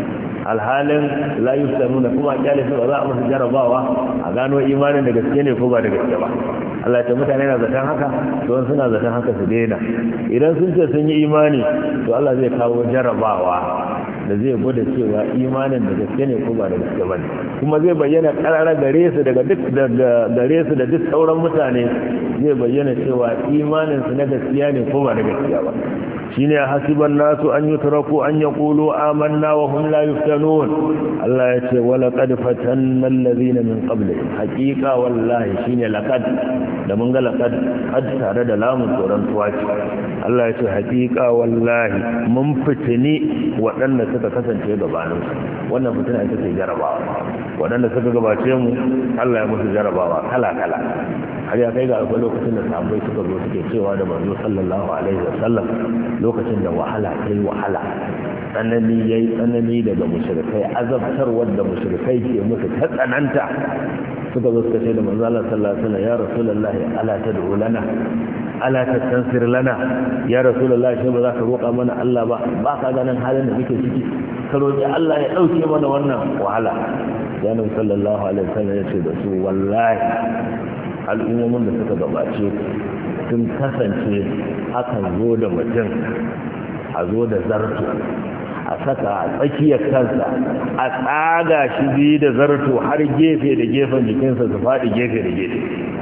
alhalin la yuftanuna kuma a kyale su ba za a musu jarabawa a gano imanin da gaske ne ko ba da gaske ba Allah ta mutane na zaton haka don suna zaton haka su daina idan sun ce sun yi imani to Allah zai kawo jarabawa da zai gwada cewa imanin da gaske ne ko ba da gaske ba ne kuma zai bayyana karara gare su daga duk gare su da duk sauran mutane zai bayyana cewa imanin su na gaskiya ne ko ba da gaskiya ba shine hasiban nasu an yutraku an yaqulu amanna wa hum la yuftanun Allah ya ce wala qad fatanna alladhina min qablihim haqiqa wallahi shine laqad da mun ga laqad had tare da lamun tsoron tuwaci Allah ya ce haqiqa wallahi mun fitini waɗanda suka kasance gabanin wannan fitina ita ce jarabawa waɗanda suka gabace mu Allah ya musu jarabawa kala kala har ya kai ga akwai lokacin da sahabbai suka zo suke cewa da manzo sallallahu alaihi wasallam lokacin da wahala ta yi wahala tsanani ya yi tsanani daga mushrikai azabtar wadda mushrikai ke musu ta tsananta suka zo suka ce da manzo Allah sallallahu alaihi wasallam ya rasulullahi ala tad'u lana ala tastansir lana ya rasulullahi sai ba za ka roƙa mana Allah ba ba ka ganin halin da muke ciki ka roƙi Allah ya dauke mana wannan wahala ya nabi sallallahu alaihi wasallam ya ce da su wallahi al'ummomin da suka gabace sun kasance akan zo da mutum a zo da zarto a saka a tsakiyar kansa a tsaga shi biyu da zarto har gefe da gefen jikinsa su faɗi gefe da gefe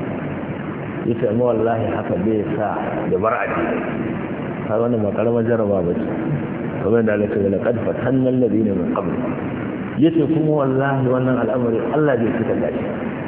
yace amma wallahi haka bai sa da bar addini har wannan ba karamar jaraba ba ce kamar da Allah ya ce laqad fatanna alladhina min qabl yace kuma wallahi wannan al'amari Allah bai cika dashi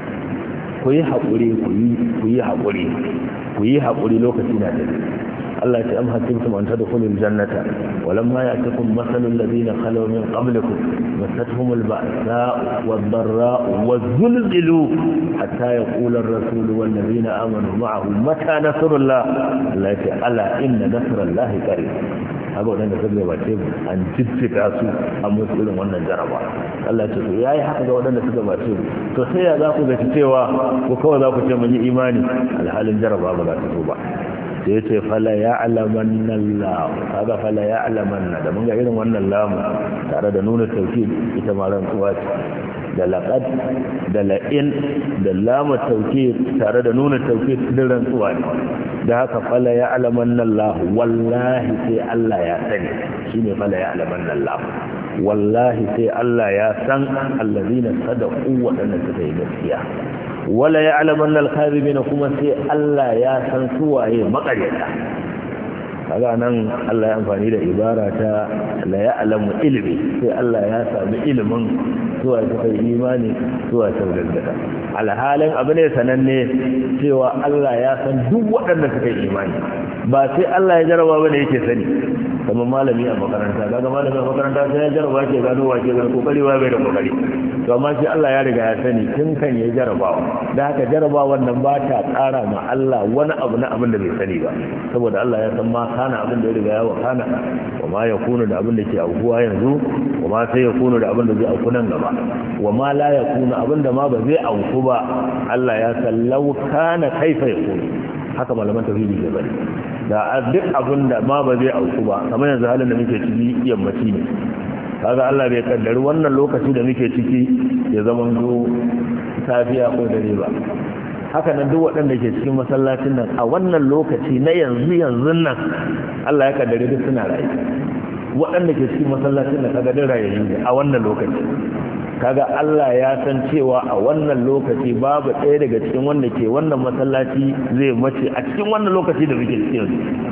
ku yi haƙuri ku yi ku yi haƙuri ku yi haƙuri lokaci na da Allah ya ce am hasibtum an tadkhulul jannata walamma ya'tikum mathalul ladina khalaw min qablikum massatuhumul ba'sa'u wad-dharra'u waz-zulzilu hatta yaqula ar-rasul wal ladina amanu ma'ahu mata nasrullah Allah ya ce ala inna nasrallahi qarib haka wadanda suka gabace mu an ciccika su a musulun wannan jaraba Allah ya ce to yayi haka ga wadanda suka gabace mu to sai ya za ku ga cewa ko kawai za ku ce mun yi imani alhalin jaraba ba za ta zo ba sai ya ce fala ya'lamanna Allah kaga fala ya'lamanna da mun ga irin wannan lamu tare da nuna tauhid ita ma ran uwa ce da laqad da la'in da lamu tauhid tare da nuna tauhid din ran uwa ne da haka fala ya'lamanna Allah wallahi sai Allah ya sani shine fala ya'lamanna Allah wallahi sai Allah ya san allazina sadaqu wa dana suka yi gaskiya wala ya'lamanna al-kadhibina kuma sai Allah ya san suwaye makaryata kaga nan Allah ya amfani da ibara ta la ya'lamu ilmi sai Allah ya sami ilimin suwaye suka yi imani suwaye suka gaskata alhalin abu ne sananne cewa Allah ya san duk waɗanda suka yi imani ba sai Allah ya jarraba bane yake sani kamar malami a makaranta kaga malami a makaranta sai ya jarraba ke gano wa ke gano kokari wa bai da kokari to amma shi Allah ya riga ya sani tun kan ya jarrabawa da haka jarrabawa wannan ba ta ƙara ma Allah wani abu na abin da bai sani ba saboda Allah ya san ma kana abin da ya riga ya wakana wa ma yakunu da abin da ke aukuwa yanzu wa ma sai yakunu da abin da zai auku nan gaba wa ma la yakunu abin da ma ba zai auku ba Allah ya san law kana kaifa yakunu haka malaman tauhidi ke bari da duk abin da ma ba zai auku ba kamar yanzu halin da muke ciki yammaci ne kaga Allah bai kaddari wannan lokaci da muke ciki ya zama zo safiya ko dare ba haka nan duk waɗanda ke cikin masallacin nan a wannan lokaci na yanzu yanzu nan Allah ya kaddari duk suna rayu waɗanda ke cikin masallacin nan kaga duk rayayyu ne a wannan lokaci kaga Allah ya san cewa a wannan lokaci babu ɗaya daga cikin wanda ke wannan masallaci zai mace a cikin wannan lokaci da muke cikin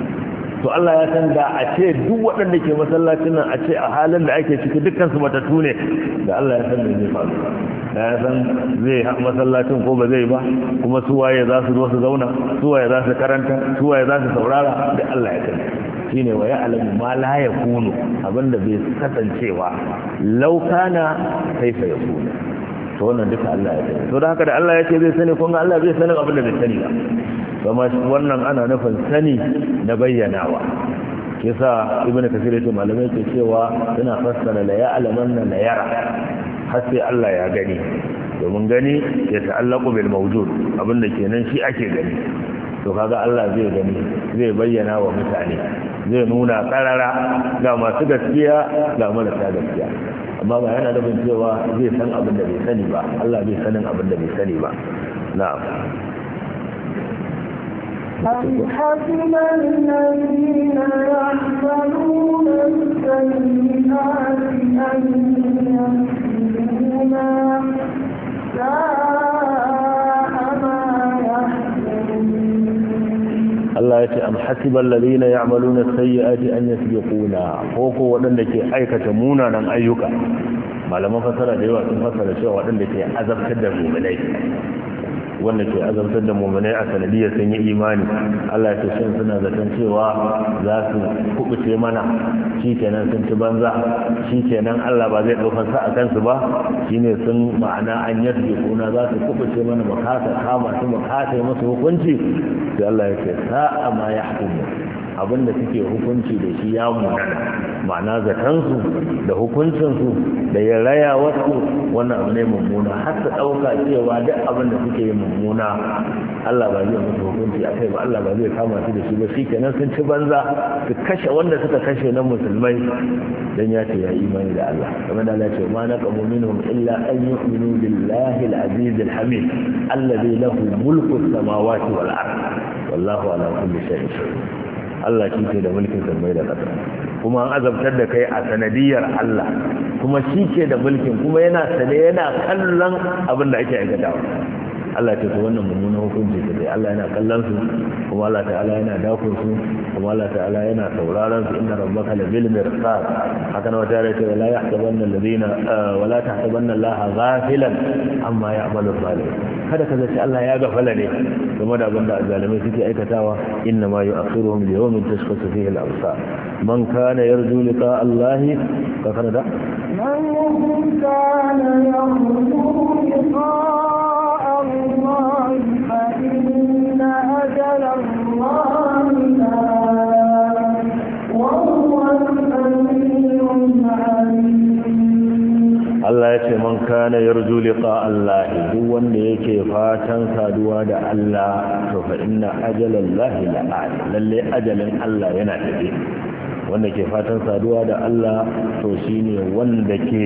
to Allah ya san da a ce duk waɗanda ke masallacin nan a ce a halin da ake ciki dukkan su matattu ne da Allah ya san me zai faru da ya san zai masallacin ko ba zai ba kuma su waye za su zo su zauna su waye za su karanta su waye za su saurara da Allah ya sani shine wa ya'lamu ma la yakunu abinda bai kasancewa law kana kaifa yakunu to wannan duka Allah ya sani to da haka da Allah ya ce zai sani kun ga Allah zai sani abinda bai sani ba kuma wannan ana nufin sani na bayyanawa kisa ibnu kasir yace malamai ke cewa suna fassara la ya'lamanna la yara har sai Allah ya gani domin gani ya ta'allaqu bil mawjud abinda kenan shi ake gani to kaga Allah zai gani zai bayyana wa mutane zai nuna karara ga masu gaskiya ga marasa gaskiya amma ba yana da cewa zai san abin da bai sani ba Allah bai sanin abin da bai sani ba na'am أم حسب الذين يعملون السيئات أن يحسبونا ساء ما يحكمون Allah ya ce am hasiba alladhina ya'maluna as-sayyi'ati an yasbiquna ko ko wadanda ke aikata munanan ayyuka malaman fasara da yawa sun fasara cewa wadanda ke azabtar da mu'minai wanda ke azabtar da mu'minai a sanadiyar sun yi imani Allah ya ce shin suna zaton cewa za su kubuce mana shikenan sun ci banza shikenan Allah ba zai daukar sa a kansu ba shine sun ma'ana an yadda kuna za su kubuce mana makasa kama su makasa musu hukunci sai Allah ya ce sa'a ma yahkumu abinda suke hukunci da shi ya munana ma'ana zatansu da hukuncinsu da ya raya wasu wannan abu ne mummuna har su ɗauka cewa duk abin da suke yi mummuna Allah ba zai musu hukunci a kai ba Allah ba zai kama su da shi ba shi kenan sun ci banza su kashe wanda suka kashe na musulmai dan ya ce ya imani da Allah kamar da Allah ya ce ma naqamu minhum illa an yu'minu billahi al-aziz al-hamid alladhi lahu mulku as-samawati wal ard wallahu ala kulli shay'in Allah shi ke da mulkin sarmai da ƙasa kuma an azabtar da kai a sanadiyar Allah kuma shi ke da mulkin kuma yana sane yana kallon abin da ake aikatawa Allah ce to wannan mummunan hukunci da dai Allah yana kallon su kuma Allah ta'ala yana dakon su kuma Allah ta'ala yana sauraron su inna rabbaka la bil mirsad haka nan wata ce la yahsabanna alladhina wala tahsabanna Allah ghafilan amma ya'malu zalimun kada ka zaci Allah ya gafala ne game da abin da zalimai suke aikatawa inna ma yu'akhiruhum li yawmin tashkhasu fihi al-absar man kana yarju liqa Allah ka kana da man kana yarju liqa الله فإن أجل الله لآت وهو السميع العليم Allah ya ce man kana yarju liqa Allah duk wanda yake fatan saduwa da Allah to fa inna ajalallahi la'at lalle ajalin Allah yana tafe wanda ke fatan saduwa da Allah to shine wanda ke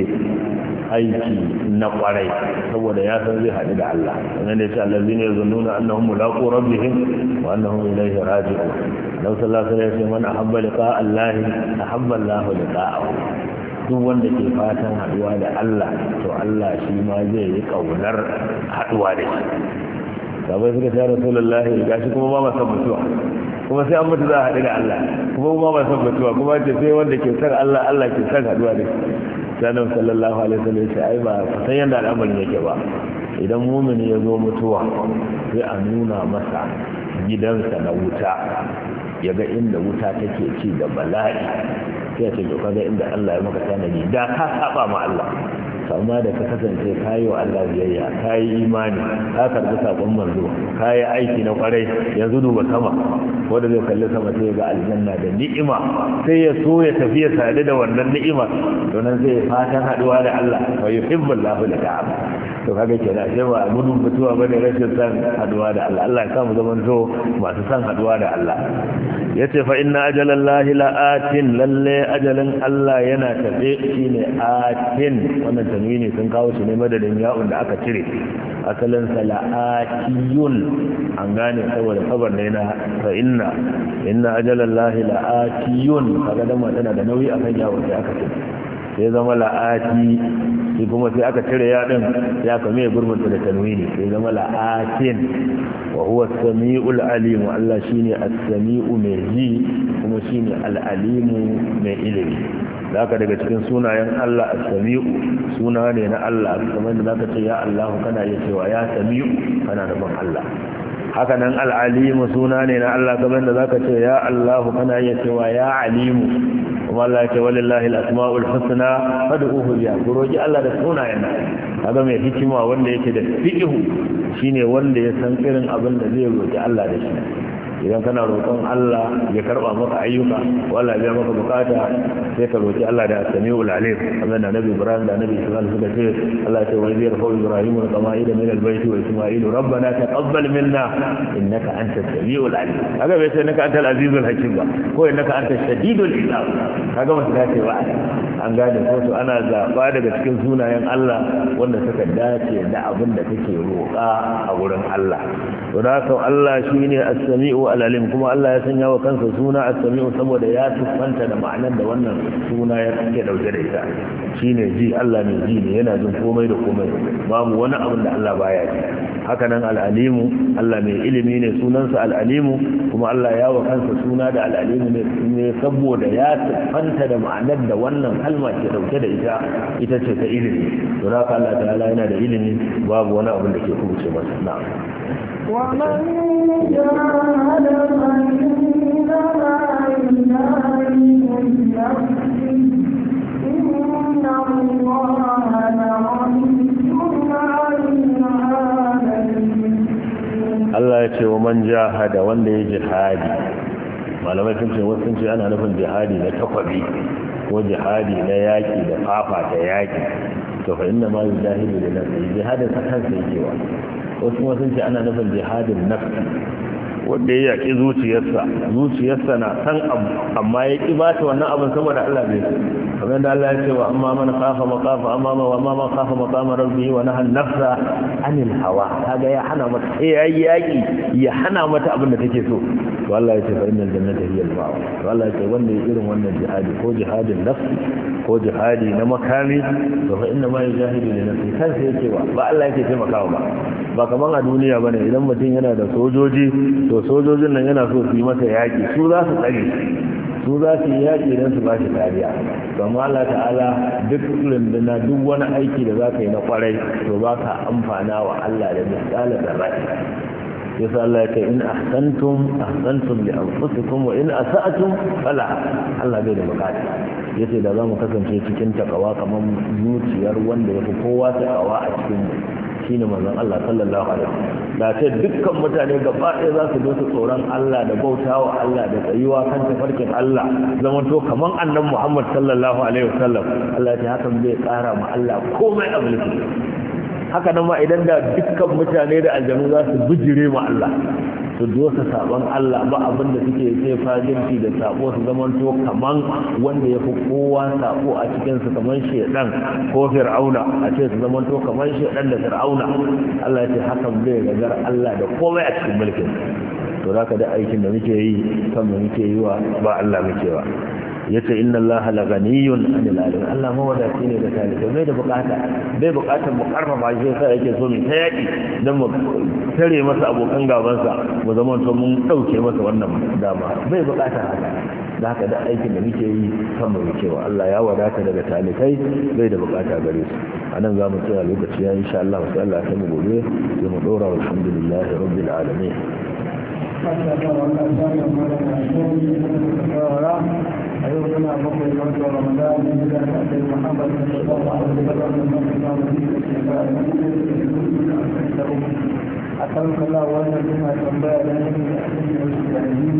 aiki na kwarai saboda ya san zai haɗu da Allah wannan da ya ce allazi ne zunnuna annahum mulaqu rabbihim wa annahum ilayhi raji'un law sallallahu alaihi wasallam man ahabba liqa Allah ahabba Allah liqa'ahu duk wanda ke fatan haɗuwa da Allah to Allah shi ma zai yi kaunar haɗuwa da shi sabai suka ce rasulullahi gashi kuma ba masa mutuwa kuma sai an mutu za a haɗu da Allah kuma ba masa mutuwa kuma ce sai wanda ke san Allah Allah ke san haɗuwa da shi sanan sallallahu alaihi wasallam sai ai ba san yanda al'amarin yake ba idan mumini ya zo mutuwa sai a nuna masa gidansa na wuta ya ga inda wuta take ci da bala'i sai ce to kaga inda Allah ya maka tanadi da ka saba ma Allah amma da ka kasance kayi wa Allah biyayya kayi imani ka karbi sakon manzo kayi aiki na kwarai yanzu duba sama wanda zai kalli sama sai ga aljanna da ni'ima sai ya so ya tafi ya sadu da wannan ni'ima to nan zai fatan haduwa da Allah wa yuhibbu Allahu laka to kaga kenan sai ba gudun mutuwa bane rashin san haduwa da Allah Allah ya samu zaman zo masu san haduwa da Allah yace fa inna ajalallahi la'atin lalle ajalin Allah yana tafe shine atin wannan tanwini sun kawo shi ne madadin ya'un da aka cire asalin sala'atiyun an gane saboda kabar ne na fa inna inna ajalallahi la'atiyun kaga dan tana da nauyi akan ya'un da aka cire sai zama la'ati shi kuma sai aka cire ya din ya kame gurbinta da tanwini sai zama la'atin wa huwa as-sami'ul alim Allah shine as-sami'u mai ji kuma shine al-alimu mai ilimi zaka daga cikin sunayen Allah as-sami'u suna ne na Allah kamar da zaka ce ya Allah kana iya cewa ya sami'u kana da ban Allah haka nan al-alimu suna ne na Allah kamar da zaka ce ya Allah kana iya cewa ya alimu kuma Allah ya ce walillahi al-asma'ul husna fad'uhu biha kuroji Allah da sunayen kaga mai hikima wanda yake da fiqhu shine wanda ya san irin abin da zai roki Allah da shi idan kana roƙon Allah ya karba maka ayyuka wala ya maka bukata sai ka roki Allah da as-sami'ul alim kamar da Nabi Ibrahim da Nabi Isma'il suka ce Allah ya ce wa yarfa Ibrahim al-qama'id min al-bayt wa Isma'il rabbana taqabbal minna innaka antas sami'ul alim kaga bai sai innaka antal azizul hakim ba ko innaka antas shadidul iqab kaga mutum ya ce wa an gane ko to ana zaba daga cikin sunayen Allah wanda suka dace da abin da kake roƙa a wurin Allah to da haka Allah shine as-sami'u al-alim kuma Allah ya sanya wa kansa suna as-sami'u saboda ya tufanta da ma'anar da wannan suna ya ke dauke da ita shine ji Allah ne ji ne yana jin komai da komai babu wani abin da Allah baya ji haka nan al-alimu Allah mai ilimi ne sunansa al-alimu kuma Allah ya wa kansa suna da al-alimu ne saboda ya tufanta da ma'anar da wannan kalma ke dauke da ita ita ce ta ilimi to haka Allah ta'ala yana da ilimi babu wani abin da ke kubuce masa na'am ومن جاهد فإنما يجاهد لنفسه إن الله لغني عن العالمين Allah ya ce wa man jahada wanda ya jihadi malamai sun ce wasu sun ce ana nufin jihadi na takwabi ko jihadi na yaki da fafa ta yaki to fa inna ma yujahidu li nafsihi jihadin sa kansa yake wa wasu kuma sun ce ana nufin jihadin nafsi wanda ya yaki zuciyarsa zuciyarsa na san abu amma ya ki ba ta wannan abin saboda Allah bai kamar da Allah ya ce wa amma man khafa maqama amma wa amma man khafa maqama rabbihi wa nahan nafsa anil hawa kaga ya hana mata eh yayi yaki ya hana mata abin da take so to Allah ya ce fa innal jannata hiya al-ma'wa to Allah ya ce wanda ya irin wannan jihadi ko jihadin nafsi ko jihadi na makami to fa inna ma yujahidu li nafsi kansa yake wa ba Allah yake taimakawa ba ba kaman a duniya bane idan mutum yana da sojoji to sojojin nan yana so su yi masa yaki su za su tsare su za su yi yaki don su ba shi kariya kuma Allah ta'ala duk lunduna duk wani aiki da za ka yi na kwarai to ba ka amfana wa Allah da misalan da rai yasa Allah ya ce in ahsantum ahsantum li anfusikum wa in asa'tum fala Allah bai da bukata yace da zamu kasance cikin takawa kaman zuciyar wanda yafi kowa takawa a cikin mu shine manzon Allah sallallahu alaihi wasallam da ce dukkan mutane gaba ɗaya za su dosa tsoron Allah da bautawa Allah da tsayuwa kan tafarkin Allah zaman to kaman annabi Muhammad sallallahu alaihi wasallam Allah ya ce hakan bai ƙara ma Allah komai a mulki haka nan ma idan da dukkan mutane da aljanu za su bijire ma Allah su dosa sabon Allah ba abin da suke sai fajirci da sabo su zaman to kaman wanda ya fi kowa sabo a cikin su kaman shedan ko fir'auna a ce su zaman to kaman shedan da fir'auna Allah ya ce hakan bai gagar Allah da komai a cikin mulkin to zaka da aikin da muke yi kan mu muke yi wa ba Allah muke wa yace inna allaha la ghaniyun 'anil alamin Allah mawadaci ne da talibai bai da bukata bai bukatar mu karfafa shi sai yake so mu ta yaki dan mu tare masa abokan gaban sa mu zaman to mun dauke masa wannan dama bai bukata haka da haka da aikin da muke yi kan mu cewa Allah ya wadata daga talibai bai da bukata gare su anan zamu tsaya lokaci ya insha Allah sai Allah ya mu gobe sai mu dora alhamdulillah rabbil alamin أيضنا بقي الوجه رمضان إذا أتى محمد صلى الله عليه وسلم أكرمك الله وأنا بما تنبأ لنا من المسلمين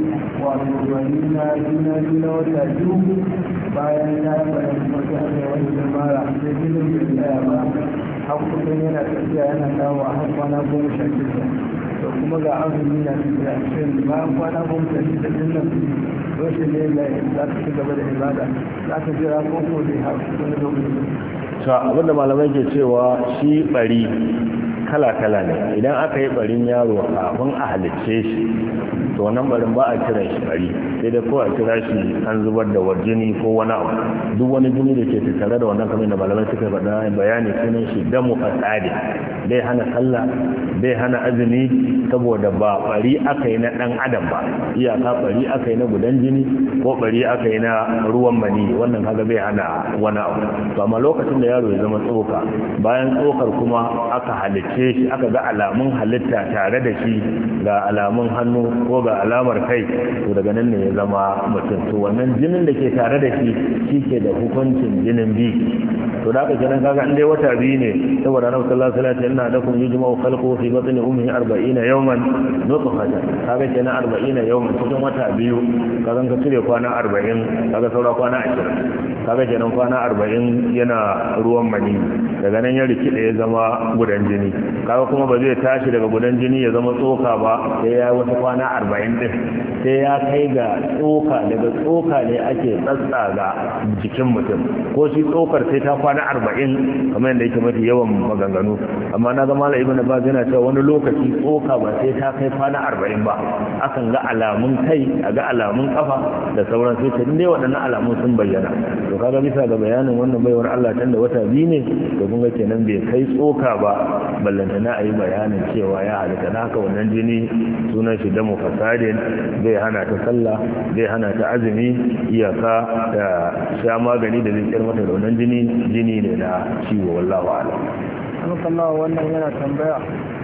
والمؤمنين دينا دينا وتأجوب bayan ya bayan wata hanyar wani jama'a sai ginin da ya ba hakukan yana tafiya yana dawo a har kwana goma sha shida to kuma ga azumi na tafiya shin bayan kwana goma sha shida din nan dole ne za ka ci gaba da ibada za ka jira ko ko dai har wani lokaci to abinda malamai ke cewa shi bari kala-kala ne idan aka yi barin yaro kafin a halicce shi to wannan barin ba a kiran shi bari sai dai ko a kira shi an zubar da warjini ko wani abu duk wani jini da ke tattare da wannan kamar da malamai suka faɗa bayani sunan shi damu fasadi bai hana sallah bai hana azumi saboda ba bari aka yi na dan adam ba iyaka bari aka yi na gudan jini ko bari aka yi na ruwan mani wannan kaga bai hana wani abu to amma lokacin da yaro ya zama tsoka bayan tsokar kuma aka halicce shi aka ga alamun halitta tare da shi ga alamun hannu ko ga alamar kai to daga nan ne ya zama mutum to wannan jinin da ke tare da shi shi ke da hukuncin jinin bi to da aka kenan kaga in dai wata biyu ne saboda annabi sallallahu alaihi wasallam inna lakum yujma'u khalqu fi batni ummihi arba'ina yawman nutfatan kaga kenan arba'ina yawman cikin wata biyu kaga ka cire kwana arba'in kaga saura kwana ashirin kaga kenan kwana arba'in yana ruwan mani daga nan ya rikide ya zama gudan jini kaga kuma ba zai tashi daga gudan jini ya zama tsoka ba sai ya wata kwana arba'in din sai ya kai ga tsoka daga tsoka ne ake tsatsa ga jikin mutum ko shi tsokar sai ta kwana arba'in kamar yadda yake mafi yawan maganganu amma na zama la ibn Abbas yana cewa wani lokaci tsoka ba sai ta kai kwana arba'in ba akan ga alamun kai a ga alamun kafa da sauran sai ta dai waɗannan alamun sun bayyana to kaga bisa ga bayanin wannan baiwar Allah tanda wata biyu ne to kun ga kenan bai kai tsoka ba ballanta na ayi bayanin cewa ya halitta na haka wannan jini sunan shi damu fasadin zai hana ta sallah zai hana ta azumi iyaka da sha magani da zai tsayar mata da wannan jini jini ne na ciwo wallahu a'lam. Allah wannan yana tambaya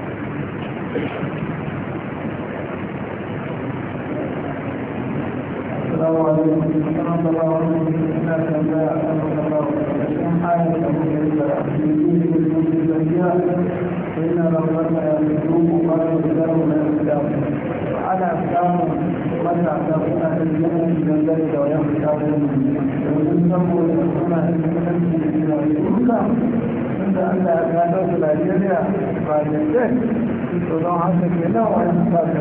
Assalamu alaikum warahmatullahi wabarakatuh. Ina tambaya Allah cikin ayar da muke da inna rabbaka yaqulu qala bidaru la yaqulu ana samu mata da suna da yanki dangane da wayan mutane domin saboda suna da kanci da duka inda Allah ya gano su Najeriya ba da to don haka ke nan wani sa ka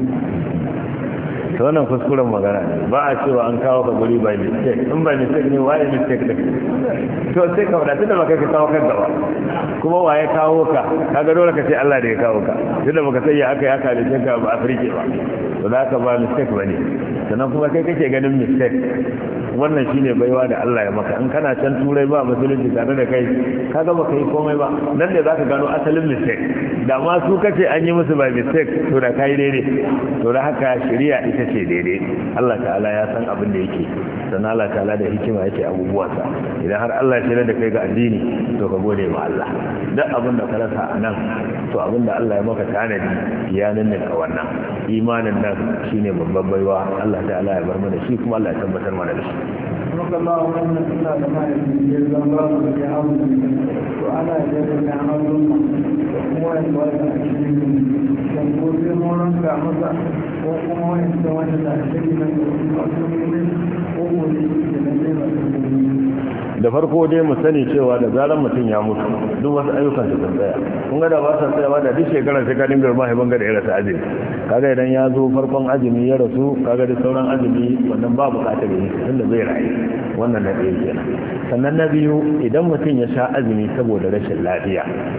ta wannan kuskuren magana ne ba a cewa an kawo ka guri by mistake in by mistake ne waye mistake din to sai ka wadatu da baka ka kawo kanka ba kuma waye kawo ka kaga dole ka ce Allah da ya kawo ka tunda baka sai ya aka ya ka da ka ba Afirka ba to da ka ba mistake bane sannan kuma kai kake ganin mistake wannan shine baiwa da Allah ya maka in kana can turai ba musulunci tare da kai kaga baka yi komai ba nan ne zaka gano asalin mistake da ma su kace an yi musu by mistake to da kai daidai to da haka shari'a ita ce daidai Allah ta'ala ya san abin da yake sannan Allah ta'ala da hikima yake abubuwansa idan har Allah ya shirya da kai ga addini to ka gode ma Allah duk abin da ka rasa a nan to abin da Allah ya maka tanadi ya nanne ka wannan imanin nan shine babban baiwa Allah ta'ala ya bar mana shi kuma Allah ya tabbatar mana da shi maka ba wannan suna da mahaifi ya zama da ya hau to ana da ya hau da kuma ya tsawata a cikin don ko zai moran ka masa ko kuma wani da wani da ake yi na masu ne ko ko ne da na zai masu da farko dai mu sani cewa da zaran mutum ya mutu duk wasu ayyukan su tsaya kun ga da ba sa tsayawa da duk shekara sai ka dinga mahaifin ga da ya rasa azumi kaga idan ya zo farkon azumi ya rasu kaga da sauran azumi wannan ba bukatar yi tunda zai rayu wannan na ɗaya kenan sannan na biyu idan mutum ya sha azumi saboda rashin lafiya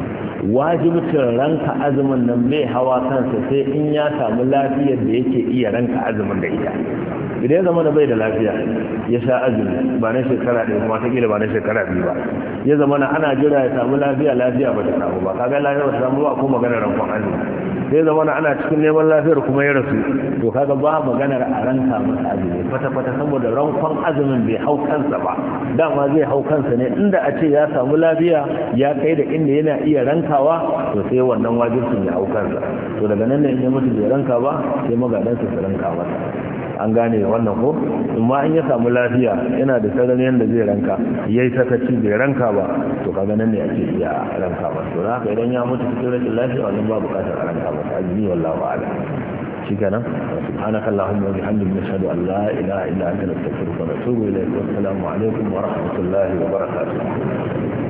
wajibcin ranka azumin nan bai hawa kansa sai in ya samu lafiyar da yake iya ranka azumin da ita idan ya zama da bai da lafiya ya sha azumi ba na shekara ɗaya kuma ta gida ba na shekara biyu ba ya zama na ana jira ya samu lafiya lafiya ba ta samu ba kaga lafiya ba ta samu ba ko maganar rankon azumi sai zama na ana cikin neman lafiyar kuma ya rasu to kaga ba maganar a ranka masa azumi kwata-kwata saboda rankon azumin bai hau kansa ba dama zai hau kansa ne inda a ce ya samu lafiya ya kai da inda yana iya rankawa to sai wannan wajibcin ya hau kansa to daga nan ne in ya mutu bai ranka ba sai magadansa su ranka masa an gane wannan ko amma in ya samu lafiya yana da sarari yanda zai ranka yayi sakaci bai ranka ba to kaga nan ne ake iya ranka ba to haka idan ya mutu cikin rashin lafiya wannan ba bukatar a ranka ba azumi wallahi a'lam shikenan subhanaka allahumma wa bihamdika nashhadu an la ilaha illa anta nastaghfiruka wa natubu ilayk wa assalamu alaikum wa rahmatullahi wa barakatuh